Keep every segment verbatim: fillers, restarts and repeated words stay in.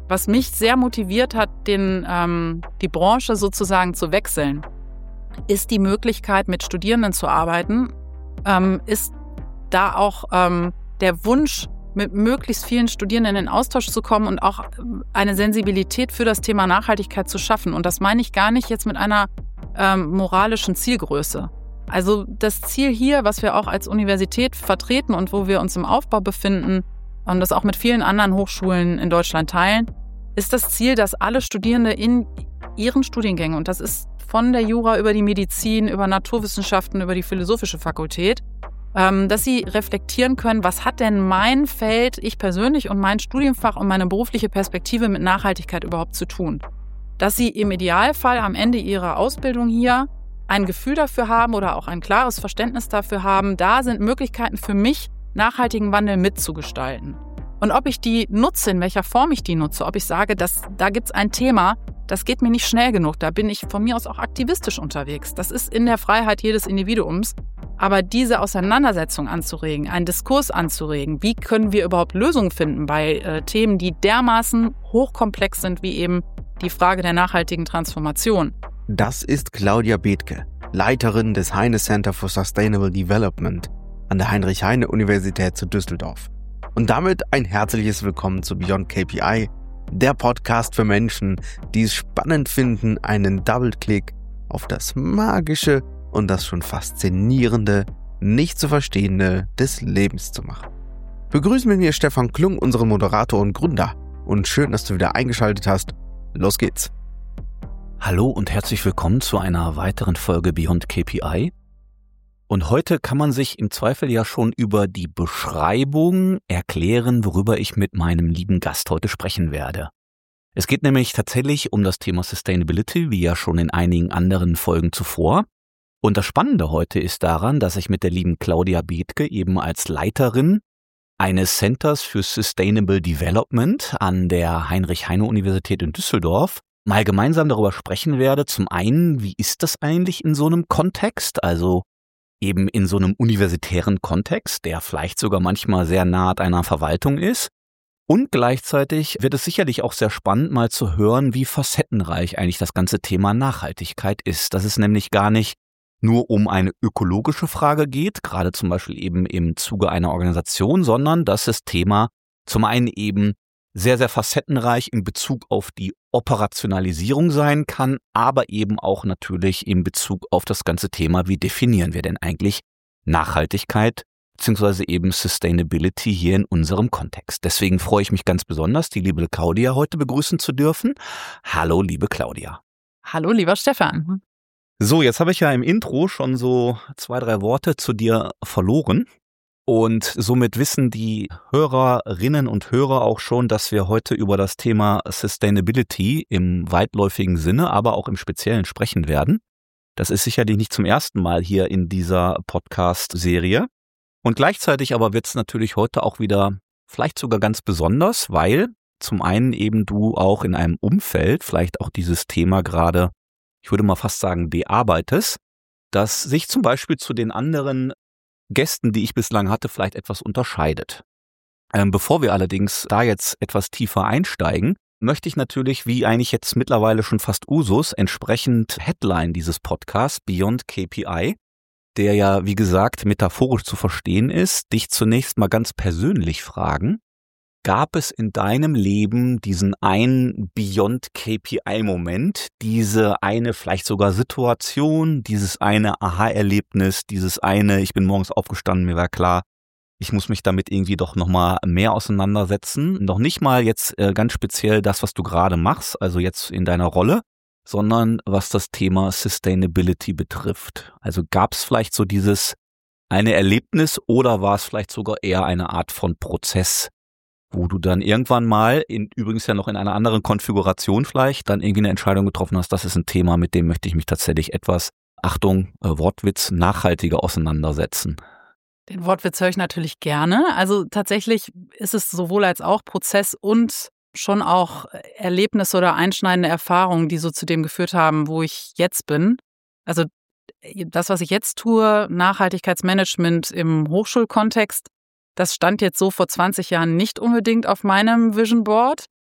was mich sehr motiviert hat, den, ähm, die Branche sozusagen zu wechseln, ist die Möglichkeit, mit Studierenden zu arbeiten, ähm, ist da auch ähm, der Wunsch, mit möglichst vielen Studierenden in den Austausch zu kommen und auch eine Sensibilität für das Thema Nachhaltigkeit zu schaffen. Und das meine ich gar nicht jetzt mit einer ähm, moralischen Zielgröße. Also das Ziel hier, was wir auch als Universität vertreten und wo wir uns im Aufbau befinden und das auch mit vielen anderen Hochschulen in Deutschland teilen, ist das Ziel, dass alle Studierende in ihren Studiengängen, und das ist von der Jura über die Medizin, über Naturwissenschaften, über die philosophische Fakultät, dass sie reflektieren können, was hat denn mein Feld, ich persönlich und mein Studienfach und meine berufliche Perspektive mit Nachhaltigkeit überhaupt zu tun. Dass sie im Idealfall am Ende ihrer Ausbildung hier ein Gefühl dafür haben oder auch ein klares Verständnis dafür haben, da sind Möglichkeiten für mich, nachhaltigen Wandel mitzugestalten. Und ob ich die nutze, in welcher Form ich die nutze, ob ich sage, dass, da gibt es ein Thema, das geht mir nicht schnell genug, da bin ich von mir aus auch aktivistisch unterwegs. Das ist in der Freiheit jedes Individuums. Aber diese Auseinandersetzung anzuregen, einen Diskurs anzuregen, wie können wir überhaupt Lösungen finden bei äh, Themen, die dermaßen hochkomplex sind, wie eben die Frage der nachhaltigen Transformation. Das ist Claudia Bethke, Leiterin des Heine Center for Sustainable Development an der Heinrich-Heine-Universität zu Düsseldorf. Und damit ein herzliches Willkommen zu Beyond K P I, der Podcast für Menschen, die es spannend finden, einen Double-Click auf das Magische und das schon Faszinierende, nicht zu Verstehende des Lebens zu machen. Begrüßen wir mir Stefan Klung, unseren Moderator und Gründer. Und schön, dass du wieder eingeschaltet hast. Los geht's. Hallo und herzlich willkommen zu einer weiteren Folge Beyond K P I. Und heute kann man sich im Zweifel ja schon über die Beschreibung erklären, worüber ich mit meinem lieben Gast heute sprechen werde. Es geht nämlich tatsächlich um das Thema Sustainability, wie ja schon in einigen anderen Folgen zuvor. Und das Spannende heute ist daran, dass ich mit der lieben Claudia Bethke eben als Leiterin eines Centers für Sustainable Development an der Heinrich-Heine-Universität in Düsseldorf mal gemeinsam darüber sprechen werde. Zum einen, wie ist das eigentlich in so einem Kontext, also eben in so einem universitären Kontext, der vielleicht sogar manchmal sehr nahe einer Verwaltung ist. Und gleichzeitig wird es sicherlich auch sehr spannend, mal zu hören, wie facettenreich eigentlich das ganze Thema Nachhaltigkeit ist. Dass es nämlich gar nicht nur um eine ökologische Frage geht, gerade zum Beispiel eben im Zuge einer Organisation, sondern dass das Thema zum einen eben sehr, sehr facettenreich in Bezug auf die Operationalisierung sein kann, aber eben auch natürlich in Bezug auf das ganze Thema, wie definieren wir denn eigentlich Nachhaltigkeit beziehungsweise eben Sustainability hier in unserem Kontext. Deswegen freue ich mich ganz besonders, die liebe Claudia heute begrüßen zu dürfen. Hallo, liebe Claudia. Hallo, lieber Stefan. So, jetzt habe ich ja im Intro schon so zwei, drei Worte zu dir verloren. Und somit wissen die Hörerinnen und Hörer auch schon, dass wir heute über das Thema Sustainability im weitläufigen Sinne, aber auch im Speziellen sprechen werden. Das ist sicherlich nicht zum ersten Mal hier in dieser Podcast-Serie. Und gleichzeitig aber wird es natürlich heute auch wieder vielleicht sogar ganz besonders, weil zum einen eben du auch in einem Umfeld vielleicht auch dieses Thema gerade, ich würde mal fast sagen, bearbeitest, das sich zum Beispiel zu den anderen Gästen, die ich bislang hatte, vielleicht etwas unterscheidet. Ähm, bevor wir allerdings da jetzt etwas tiefer einsteigen, möchte ich natürlich, wie eigentlich jetzt mittlerweile schon fast Usus, entsprechend Headline dieses Podcasts, Beyond K P I, der ja, wie gesagt, metaphorisch zu verstehen ist, dich zunächst mal ganz persönlich fragen, gab es in deinem Leben diesen einen Beyond K P I-Moment, diese eine vielleicht sogar Situation, dieses eine Aha-Erlebnis, dieses eine, ich bin morgens aufgestanden, mir war klar, ich muss mich damit irgendwie doch nochmal mehr auseinandersetzen. Noch nicht mal jetzt äh, ganz speziell das, was du gerade machst, also jetzt in deiner Rolle, sondern was das Thema Sustainability betrifft. Also gab es vielleicht so dieses eine Erlebnis oder war es vielleicht sogar eher eine Art von Prozess, wo du dann irgendwann mal, in, übrigens ja noch in einer anderen Konfiguration vielleicht, dann irgendwie eine Entscheidung getroffen hast, das ist ein Thema, mit dem möchte ich mich tatsächlich etwas, Achtung, äh, Wortwitz, nachhaltiger auseinandersetzen. Den Wortwitz höre ich natürlich gerne. Also tatsächlich ist es sowohl als auch Prozess und schon auch Erlebnisse oder einschneidende Erfahrungen, die so zu dem geführt haben, wo ich jetzt bin. Also das, was ich jetzt tue, Nachhaltigkeitsmanagement im Hochschulkontext, das stand jetzt so vor zwanzig Jahren nicht unbedingt auf meinem Vision Board.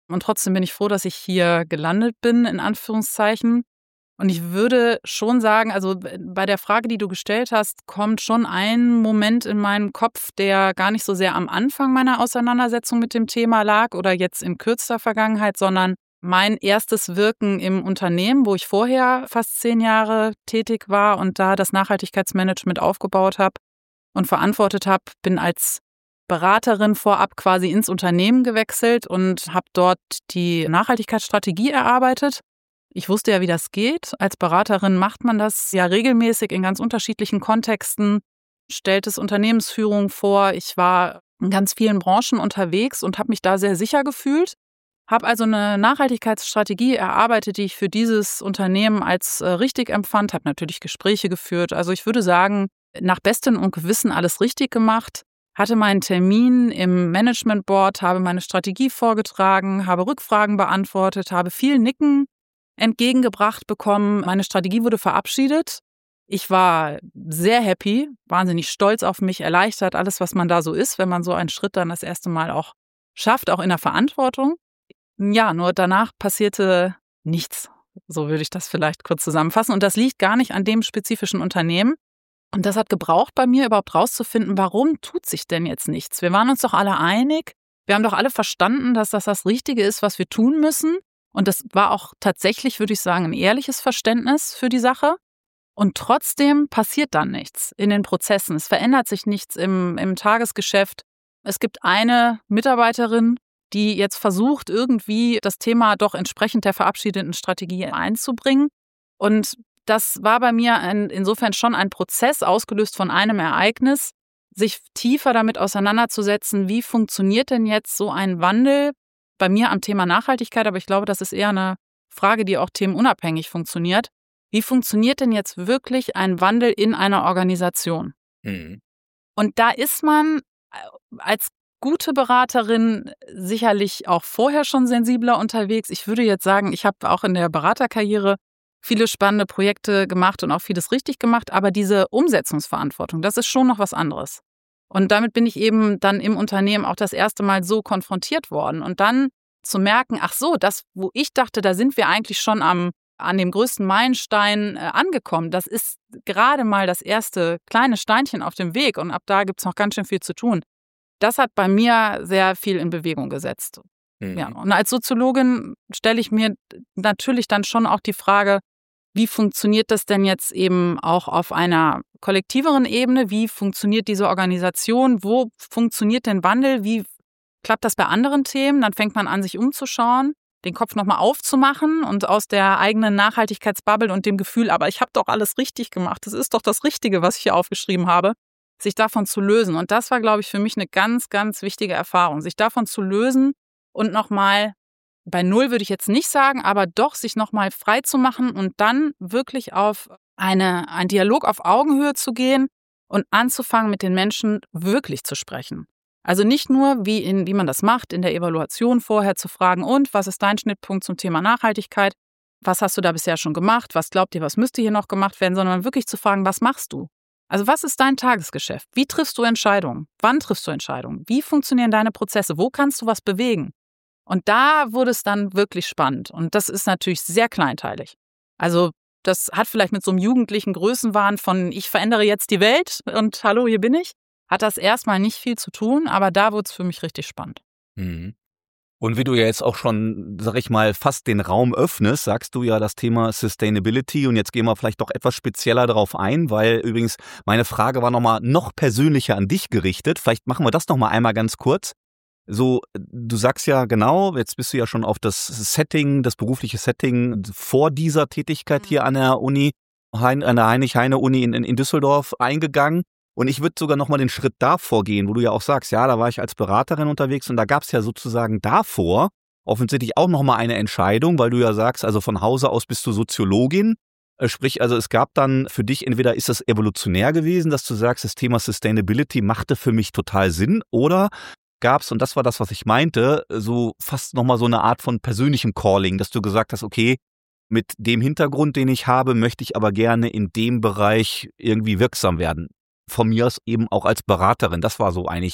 Und trotzdem bin ich froh, dass ich hier gelandet bin, in Anführungszeichen. Und ich würde schon sagen, also bei der Frage, die du gestellt hast, kommt schon ein Moment in meinen Kopf, der gar nicht so sehr am Anfang meiner Auseinandersetzung mit dem Thema lag oder jetzt in kürzester Vergangenheit, sondern mein erstes Wirken im Unternehmen, wo ich vorher fast zehn Jahre tätig war und da das Nachhaltigkeitsmanagement aufgebaut habe und verantwortet habe, bin als Beraterin vorab quasi ins Unternehmen gewechselt und habe dort die Nachhaltigkeitsstrategie erarbeitet. Ich wusste ja, wie das geht. Als Beraterin macht man das ja regelmäßig in ganz unterschiedlichen Kontexten, stellt es Unternehmensführung vor. Ich war in ganz vielen Branchen unterwegs und habe mich da sehr sicher gefühlt. Habe also eine Nachhaltigkeitsstrategie erarbeitet, die ich für dieses Unternehmen als äh, richtig empfand, habe natürlich Gespräche geführt. Also ich würde sagen, nach Bestem und Gewissen alles richtig gemacht, hatte meinen Termin im Management Board, habe meine Strategie vorgetragen, habe Rückfragen beantwortet, habe viel Nicken entgegengebracht bekommen. Meine Strategie wurde verabschiedet. Ich war sehr happy, wahnsinnig stolz auf mich, erleichtert, alles, was man da so ist, wenn man so einen Schritt dann das erste Mal auch schafft, auch in der Verantwortung. Ja, nur danach passierte nichts. So würde ich das vielleicht kurz zusammenfassen. Und das liegt gar nicht an dem spezifischen Unternehmen. Und das hat gebraucht bei mir, überhaupt rauszufinden, warum tut sich denn jetzt nichts? Wir waren uns doch alle einig. Wir haben doch alle verstanden, dass das das Richtige ist, was wir tun müssen. Und das war auch tatsächlich, würde ich sagen, ein ehrliches Verständnis für die Sache. Und trotzdem passiert dann nichts in den Prozessen. Es verändert sich nichts im, im Tagesgeschäft. Es gibt eine Mitarbeiterin, die jetzt versucht, irgendwie das Thema doch entsprechend der verabschiedeten Strategie einzubringen. Und das war bei mir ein, insofern schon ein Prozess, ausgelöst von einem Ereignis, sich tiefer damit auseinanderzusetzen, wie funktioniert denn jetzt so ein Wandel bei mir am Thema Nachhaltigkeit, aber ich glaube, das ist eher eine Frage, die auch themenunabhängig funktioniert. Wie funktioniert denn jetzt wirklich ein Wandel in einer Organisation? Mhm. Und da ist man als gute Beraterin sicherlich auch vorher schon sensibler unterwegs. Ich würde jetzt sagen, ich habe auch in der Beraterkarriere viele spannende Projekte gemacht und auch vieles richtig gemacht, aber diese Umsetzungsverantwortung, das ist schon noch was anderes. Und damit bin ich eben dann im Unternehmen auch das erste Mal so konfrontiert worden. Und dann zu merken, ach so, das, wo ich dachte, da sind wir eigentlich schon am, an dem größten Meilenstein äh, angekommen. Das ist gerade mal das erste kleine Steinchen auf dem Weg. Und ab da gibt es noch ganz schön viel zu tun. Das hat bei mir sehr viel in Bewegung gesetzt. Mhm. Ja, und als Soziologin stelle ich mir natürlich dann schon auch die Frage, wie funktioniert das denn jetzt eben auch auf einer kollektiveren Ebene? Wie funktioniert diese Organisation? Wo funktioniert denn Wandel? Wie klappt das bei anderen Themen? Dann fängt man an, sich umzuschauen, den Kopf nochmal aufzumachen und aus der eigenen Nachhaltigkeitsbubble und dem Gefühl, aber ich habe doch alles richtig gemacht, das ist doch das Richtige, was ich hier aufgeschrieben habe, sich davon zu lösen. Und das war, glaube ich, für mich eine ganz, ganz wichtige Erfahrung, sich davon zu lösen und nochmal, bei Null würde ich jetzt nicht sagen, aber doch sich nochmal frei zu machen und dann wirklich auf eine, einen Dialog auf Augenhöhe zu gehen und anzufangen, mit den Menschen wirklich zu sprechen. Also nicht nur, wie, in, wie man das macht, in der Evaluation vorher zu fragen, und was ist dein Schnittpunkt zum Thema Nachhaltigkeit? Was hast du da bisher schon gemacht? Was glaubt ihr, was müsste hier noch gemacht werden? Sondern wirklich zu fragen, was machst du? Also was ist dein Tagesgeschäft? Wie triffst du Entscheidungen? Wann triffst du Entscheidungen? Wie funktionieren deine Prozesse? Wo kannst du was bewegen? Und da wurde es dann wirklich spannend. Und das ist natürlich sehr kleinteilig. Also das hat vielleicht mit so einem jugendlichen Größenwahn von ich verändere jetzt die Welt und hallo, hier bin ich, hat das erstmal nicht viel zu tun, aber da wurde es für mich richtig spannend. Mhm. Und wie du ja jetzt auch schon, sag ich mal, fast den Raum öffnest, sagst du ja das Thema Sustainability, und jetzt gehen wir vielleicht doch etwas spezieller darauf ein, weil übrigens meine Frage war nochmal noch persönlicher an dich gerichtet. Vielleicht machen wir das nochmal einmal ganz kurz. So, du sagst ja genau, jetzt bist du ja schon auf das Setting, das berufliche Setting vor dieser Tätigkeit hier an der Uni, an der Heinrich-Heine-Uni in, in Düsseldorf eingegangen. Und ich würde sogar nochmal den Schritt davor gehen, wo du ja auch sagst, ja, da war ich als Beraterin unterwegs und da gab es ja sozusagen davor offensichtlich auch nochmal eine Entscheidung, weil du ja sagst, also von Hause aus bist du Soziologin. Sprich, also es gab dann für dich, entweder ist das evolutionär gewesen, dass du sagst, das Thema Sustainability machte für mich total Sinn, oder gab's, und das war das, was ich meinte, so fast nochmal so eine Art von persönlichem Calling, dass du gesagt hast, okay, mit dem Hintergrund, den ich habe, möchte ich aber gerne in dem Bereich irgendwie wirksam werden. Von mir aus eben auch als Beraterin. Das war so eigentlich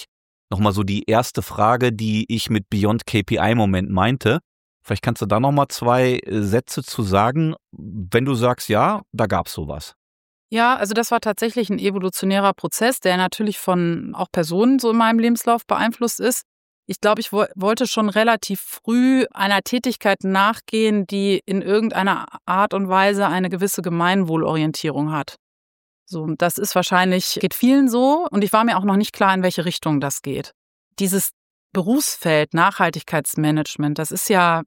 nochmal so die erste Frage, die ich mit Beyond K P I-Moment meinte. Vielleicht kannst du da nochmal zwei Sätze zu sagen, wenn du sagst, ja, da gab es sowas. Ja, also das war tatsächlich ein evolutionärer Prozess, der natürlich von auch Personen so in meinem Lebenslauf beeinflusst ist. Ich glaube, ich wo- wollte schon relativ früh einer Tätigkeit nachgehen, die in irgendeiner Art und Weise eine gewisse Gemeinwohlorientierung hat. So, das ist wahrscheinlich, geht vielen so, und ich war mir auch noch nicht klar, in welche Richtung das geht. Dieses Berufsfeld Nachhaltigkeitsmanagement, das ist ja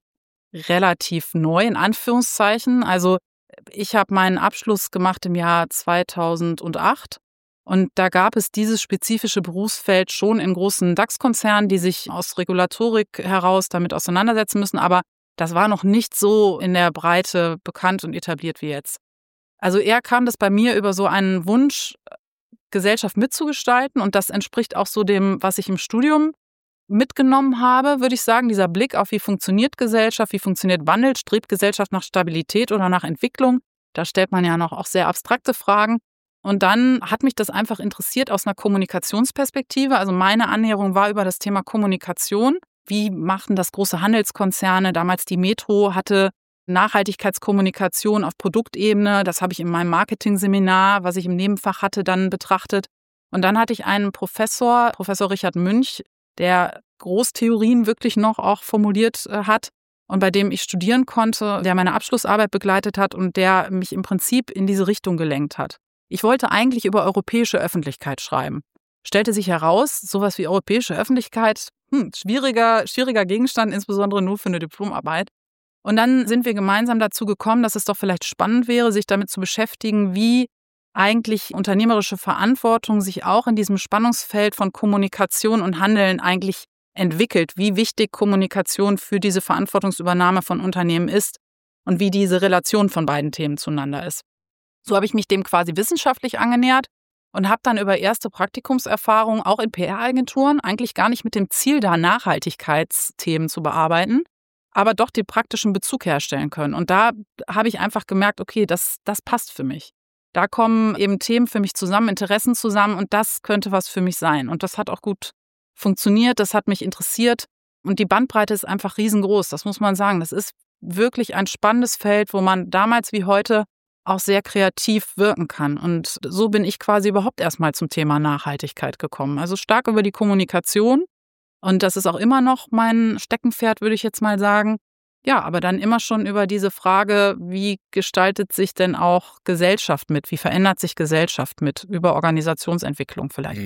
relativ neu, in Anführungszeichen. Also ich habe meinen Abschluss gemacht im Jahr zweitausendacht und da gab es dieses spezifische Berufsfeld schon in großen DAX-Konzernen, die sich aus Regulatorik heraus damit auseinandersetzen müssen, aber das war noch nicht so in der Breite bekannt und etabliert wie jetzt. Also eher kam das bei mir über so einen Wunsch, Gesellschaft mitzugestalten, und das entspricht auch so dem, was ich im Studium mitgenommen habe, würde ich sagen, dieser Blick auf, wie funktioniert Gesellschaft, wie funktioniert Wandel, strebt Gesellschaft nach Stabilität oder nach Entwicklung? Da stellt man ja noch auch sehr abstrakte Fragen. Und dann hat mich das einfach interessiert aus einer Kommunikationsperspektive. Also meine Annäherung war über das Thema Kommunikation. Wie machten das große Handelskonzerne? Damals die Metro hatte Nachhaltigkeitskommunikation auf Produktebene. Das habe ich in meinem Marketing-Seminar, was ich im Nebenfach hatte, dann betrachtet. Und dann hatte ich einen Professor, Professor Richard Münch, der Großtheorien wirklich noch auch formuliert äh, hat und bei dem ich studieren konnte, der meine Abschlussarbeit begleitet hat und der mich im Prinzip in diese Richtung gelenkt hat. Ich wollte eigentlich über europäische Öffentlichkeit schreiben. Stellte sich heraus, sowas wie europäische Öffentlichkeit, hm, schwieriger, schwieriger Gegenstand, insbesondere nur für eine Diplomarbeit. Und dann sind wir gemeinsam dazu gekommen, dass es doch vielleicht spannend wäre, sich damit zu beschäftigen, wie eigentlich unternehmerische Verantwortung sich auch in diesem Spannungsfeld von Kommunikation und Handeln eigentlich entwickelt, wie wichtig Kommunikation für diese Verantwortungsübernahme von Unternehmen ist und wie diese Relation von beiden Themen zueinander ist. So habe ich mich dem quasi wissenschaftlich angenähert und habe dann über erste Praktikumserfahrungen auch in P R-Agenturen eigentlich gar nicht mit dem Ziel da, Nachhaltigkeitsthemen zu bearbeiten, aber doch den praktischen Bezug herstellen können. Und da habe ich einfach gemerkt, okay, das, das passt für mich. Da kommen eben Themen für mich zusammen, Interessen zusammen, und das könnte was für mich sein. Und das hat auch gut funktioniert, das hat mich interessiert, und die Bandbreite ist einfach riesengroß, das muss man sagen. Das ist wirklich ein spannendes Feld, wo man damals wie heute auch sehr kreativ wirken kann. Und so bin ich quasi überhaupt erstmal zum Thema Nachhaltigkeit gekommen. Also stark über die Kommunikation, und das ist auch immer noch mein Steckenpferd, würde ich jetzt mal sagen. Ja, aber dann immer schon über diese Frage, wie gestaltet sich denn auch Gesellschaft mit? Wie verändert sich Gesellschaft mit? Über Organisationsentwicklung vielleicht.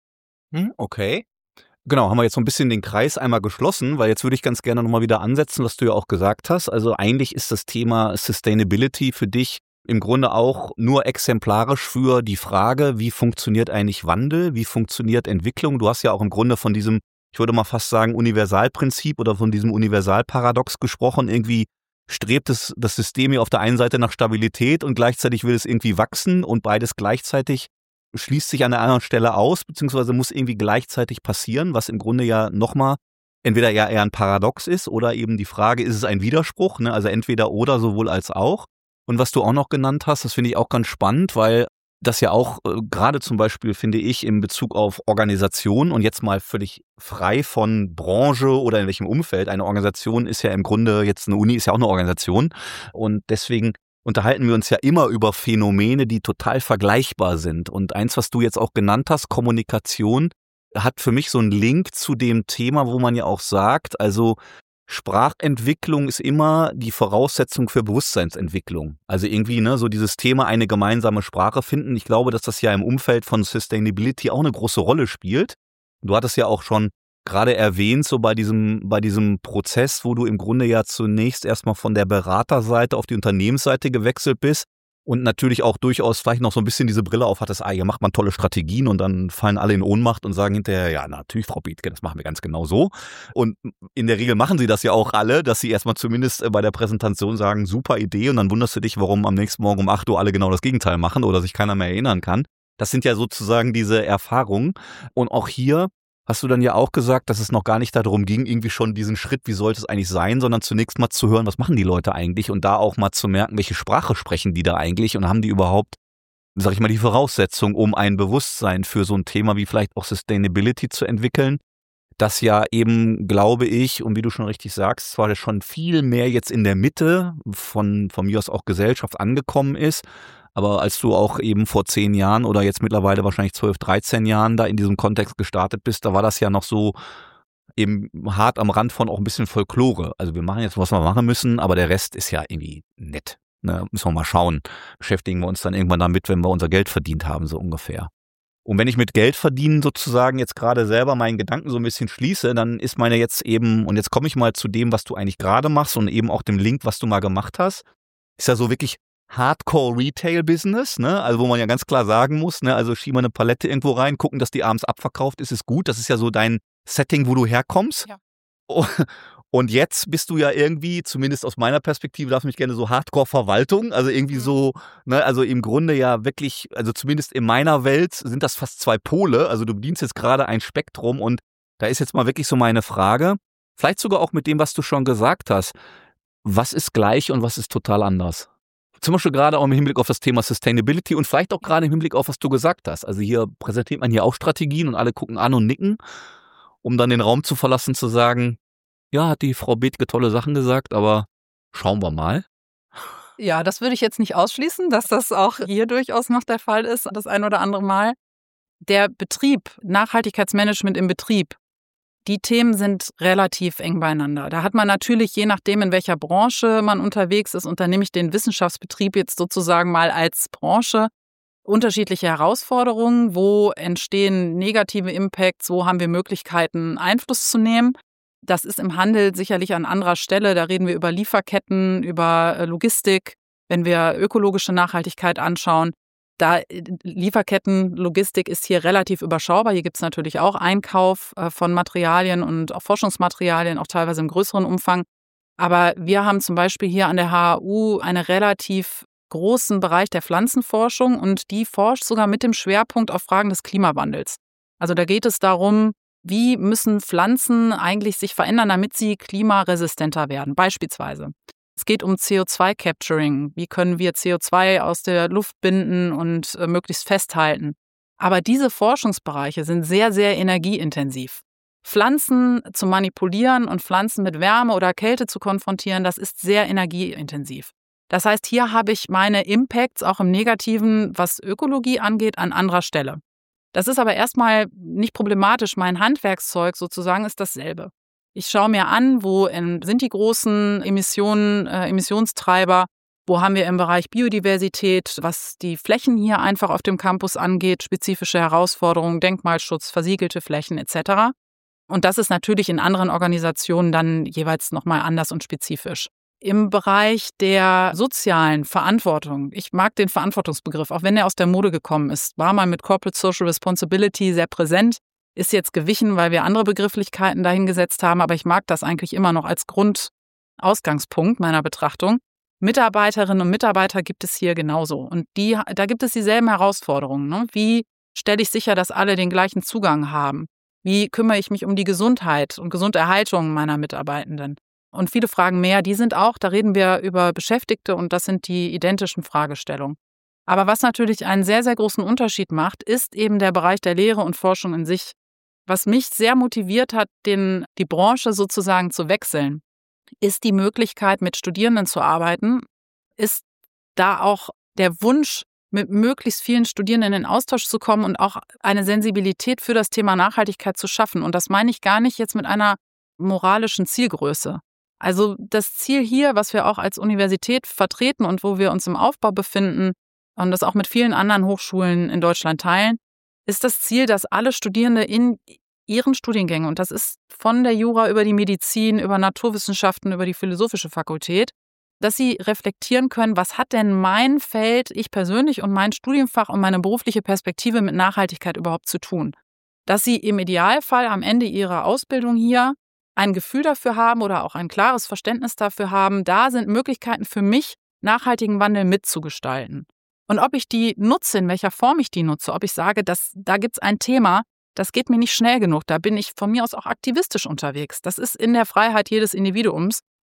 Mhm. Okay. Genau, haben wir jetzt so ein bisschen den Kreis einmal geschlossen, weil jetzt würde ich ganz gerne nochmal wieder ansetzen, was du ja auch gesagt hast. Also eigentlich ist das Thema Sustainability für dich im Grunde auch nur exemplarisch für die Frage, wie funktioniert eigentlich Wandel, wie funktioniert Entwicklung? Du hast ja auch im Grunde von diesem, ich würde mal fast sagen, Universalprinzip oder von diesem Universalparadox gesprochen. Irgendwie strebt es das System ja auf der einen Seite nach Stabilität und gleichzeitig will es irgendwie wachsen, und beides gleichzeitig schließt sich an der anderen Stelle aus, beziehungsweise muss irgendwie gleichzeitig passieren, was im Grunde ja nochmal entweder ja eher ein Paradox ist oder eben die Frage, ist es ein Widerspruch, ne? Also entweder oder, sowohl als auch. Und was du auch noch genannt hast, das finde ich auch ganz spannend, weil das ja auch äh, gerade zum Beispiel, finde ich, in Bezug auf Organisation, und jetzt mal völlig frei von Branche oder in welchem Umfeld, eine Organisation ist ja im Grunde, jetzt eine Uni ist ja auch eine Organisation, und deswegen unterhalten wir uns ja immer über Phänomene, die total vergleichbar sind. Und eins, was du jetzt auch genannt hast, Kommunikation, hat für mich so einen Link zu dem Thema, wo man ja auch sagt, also Sprachentwicklung ist immer die Voraussetzung für Bewusstseinsentwicklung. Also irgendwie, ne, so dieses Thema, eine gemeinsame Sprache finden. Ich glaube, dass das ja im Umfeld von Sustainability auch eine große Rolle spielt. Du hattest ja auch schon gerade erwähnt, so bei diesem, bei diesem Prozess, wo du im Grunde ja zunächst erstmal von der Beraterseite auf die Unternehmensseite gewechselt bist und natürlich auch durchaus vielleicht noch so ein bisschen diese Brille auf hattest, ah, hier macht man tolle Strategien, und dann fallen alle in Ohnmacht und sagen hinterher, ja, natürlich, Frau Bethke, das machen wir ganz genau so. Und in der Regel machen sie das ja auch alle, dass sie erstmal zumindest bei der Präsentation sagen, super Idee, und dann wunderst du dich, warum am nächsten Morgen um acht Uhr alle genau das Gegenteil machen oder sich keiner mehr erinnern kann. Das sind ja sozusagen diese Erfahrungen. Und auch hier hast du dann ja auch gesagt, dass es noch gar nicht darum ging, irgendwie schon diesen Schritt, wie sollte es eigentlich sein, sondern zunächst mal zu hören, was machen die Leute eigentlich, und da auch mal zu merken, welche Sprache sprechen die da eigentlich und haben die überhaupt sag ich mal, die Voraussetzung, um ein Bewusstsein für so ein Thema wie vielleicht auch Sustainability zu entwickeln, das ja eben, glaube ich, und wie du schon richtig sagst, zwar schon viel mehr jetzt in der Mitte von, von mir aus auch Gesellschaft angekommen ist, aber als du auch eben vor zehn Jahren oder jetzt mittlerweile wahrscheinlich zwölf, dreizehn Jahren da in diesem Kontext gestartet bist, da war das ja noch so eben hart am Rand von auch ein bisschen Folklore. Also wir machen jetzt, was wir machen müssen, aber der Rest ist ja irgendwie nett. Ne? Müssen wir mal schauen. Beschäftigen wir uns dann irgendwann damit, wenn wir unser Geld verdient haben, so ungefähr. Und wenn ich mit Geld verdienen sozusagen jetzt gerade selber meinen Gedanken so ein bisschen schließe, dann ist meine jetzt eben, und jetzt komme ich mal zu dem, was du eigentlich gerade machst und eben auch dem Link, was du mal gemacht hast, ist ja so wirklich Hardcore-Retail-Business, ne? Also wo man ja ganz klar sagen muss, ne? Also schieben wir eine Palette irgendwo rein, gucken, dass die abends abverkauft ist, ist gut. Das ist ja so dein Setting, wo du herkommst. Ja. Und jetzt bist du ja irgendwie, zumindest aus meiner Perspektive, darf mich gerne so Hardcore-Verwaltung, also irgendwie so, ne, also im Grunde ja wirklich, also zumindest in meiner Welt sind das fast zwei Pole, also du bedienst jetzt gerade ein Spektrum und da ist jetzt mal wirklich so meine Frage, vielleicht sogar auch mit dem, was du schon gesagt hast, was ist gleich und was ist total anders? Zum Beispiel gerade auch im Hinblick auf das Thema Sustainability und vielleicht auch gerade im Hinblick auf, was du gesagt hast. Also hier präsentiert man hier auch Strategien und alle gucken an und nicken, um dann den Raum zu verlassen, zu sagen, ja, hat die Frau Bethke tolle Sachen gesagt, aber schauen wir mal. Ja, das würde ich jetzt nicht ausschließen, dass das auch hier durchaus noch der Fall ist, das ein oder andere Mal. Der Betrieb, Nachhaltigkeitsmanagement im Betrieb, die Themen sind relativ eng beieinander. Da hat man natürlich, je nachdem, in welcher Branche man unterwegs ist, und dann nehme ich den Wissenschaftsbetrieb jetzt sozusagen mal als Branche, unterschiedliche Herausforderungen. Wo entstehen negative Impacts? Wo haben wir Möglichkeiten, Einfluss zu nehmen? Das ist im Handel sicherlich an anderer Stelle. Da reden wir über Lieferketten, über Logistik. Wenn wir ökologische Nachhaltigkeit anschauen, da Lieferketten, Logistik ist hier relativ überschaubar. Hier gibt es natürlich auch Einkauf von Materialien und auch Forschungsmaterialien, auch teilweise im größeren Umfang. Aber wir haben zum Beispiel hier an der H A U einen relativ großen Bereich der Pflanzenforschung und die forscht sogar mit dem Schwerpunkt auf Fragen des Klimawandels. Also da geht es darum, wie müssen Pflanzen eigentlich sich verändern, damit sie klimaresistenter werden, beispielsweise. Es geht um C O zwei Capturing. Wie können wir C O zwei aus der Luft binden und äh, möglichst festhalten? Aber diese Forschungsbereiche sind sehr, sehr energieintensiv. Pflanzen zu manipulieren und Pflanzen mit Wärme oder Kälte zu konfrontieren, das ist sehr energieintensiv. Das heißt, hier habe ich meine Impacts auch im Negativen, was Ökologie angeht, an anderer Stelle. Das ist aber erstmal nicht problematisch. Mein Handwerkszeug sozusagen ist dasselbe. Ich schaue mir an, wo sind die großen Emissionen, äh, Emissionstreiber, wo haben wir im Bereich Biodiversität, was die Flächen hier einfach auf dem Campus angeht, spezifische Herausforderungen, Denkmalschutz, versiegelte Flächen et cetera. Und das ist natürlich in anderen Organisationen dann jeweils nochmal anders und spezifisch. Im Bereich der sozialen Verantwortung, ich mag den Verantwortungsbegriff, auch wenn er aus der Mode gekommen ist, war mal mit Corporate Social Responsibility sehr präsent, ist jetzt gewichen, weil wir andere Begrifflichkeiten dahingesetzt haben, aber ich mag das eigentlich immer noch als Grundausgangspunkt meiner Betrachtung. Mitarbeiterinnen und Mitarbeiter gibt es hier genauso und die, da gibt es dieselben Herausforderungen. Ne? Wie stelle ich sicher, dass alle den gleichen Zugang haben? Wie kümmere ich mich um die Gesundheit und Gesunderhaltung meiner Mitarbeitenden? Und viele Fragen mehr, die sind auch, da reden wir über Beschäftigte und das sind die identischen Fragestellungen. Aber was natürlich einen sehr, sehr großen Unterschied macht, ist eben der Bereich der Lehre und Forschung in sich. Was mich sehr motiviert hat, den, die Branche sozusagen zu wechseln, ist die Möglichkeit, mit Studierenden zu arbeiten, ist da auch der Wunsch, mit möglichst vielen Studierenden in Austausch zu kommen und auch eine Sensibilität für das Thema Nachhaltigkeit zu schaffen. Und das meine ich gar nicht jetzt mit einer moralischen Zielgröße. Also das Ziel hier, was wir auch als Universität vertreten und wo wir uns im Aufbau befinden und das auch mit vielen anderen Hochschulen in Deutschland teilen, ist das Ziel, dass alle Studierende in ihren Studiengängen, und das ist von der Jura über die Medizin, über Naturwissenschaften, über die philosophische Fakultät, dass sie reflektieren können, was hat denn mein Feld, ich persönlich und mein Studienfach und meine berufliche Perspektive mit Nachhaltigkeit überhaupt zu tun. Dass sie im Idealfall am Ende ihrer Ausbildung hier ein Gefühl dafür haben oder auch ein klares Verständnis dafür haben, da sind Möglichkeiten für mich, nachhaltigen Wandel mitzugestalten. Und ob ich die nutze, in welcher Form ich die nutze, ob ich sage, dass, da gibt es ein Thema, das geht mir nicht schnell genug, da bin ich von mir aus auch aktivistisch unterwegs. Das ist in der Freiheit jedes Individuums.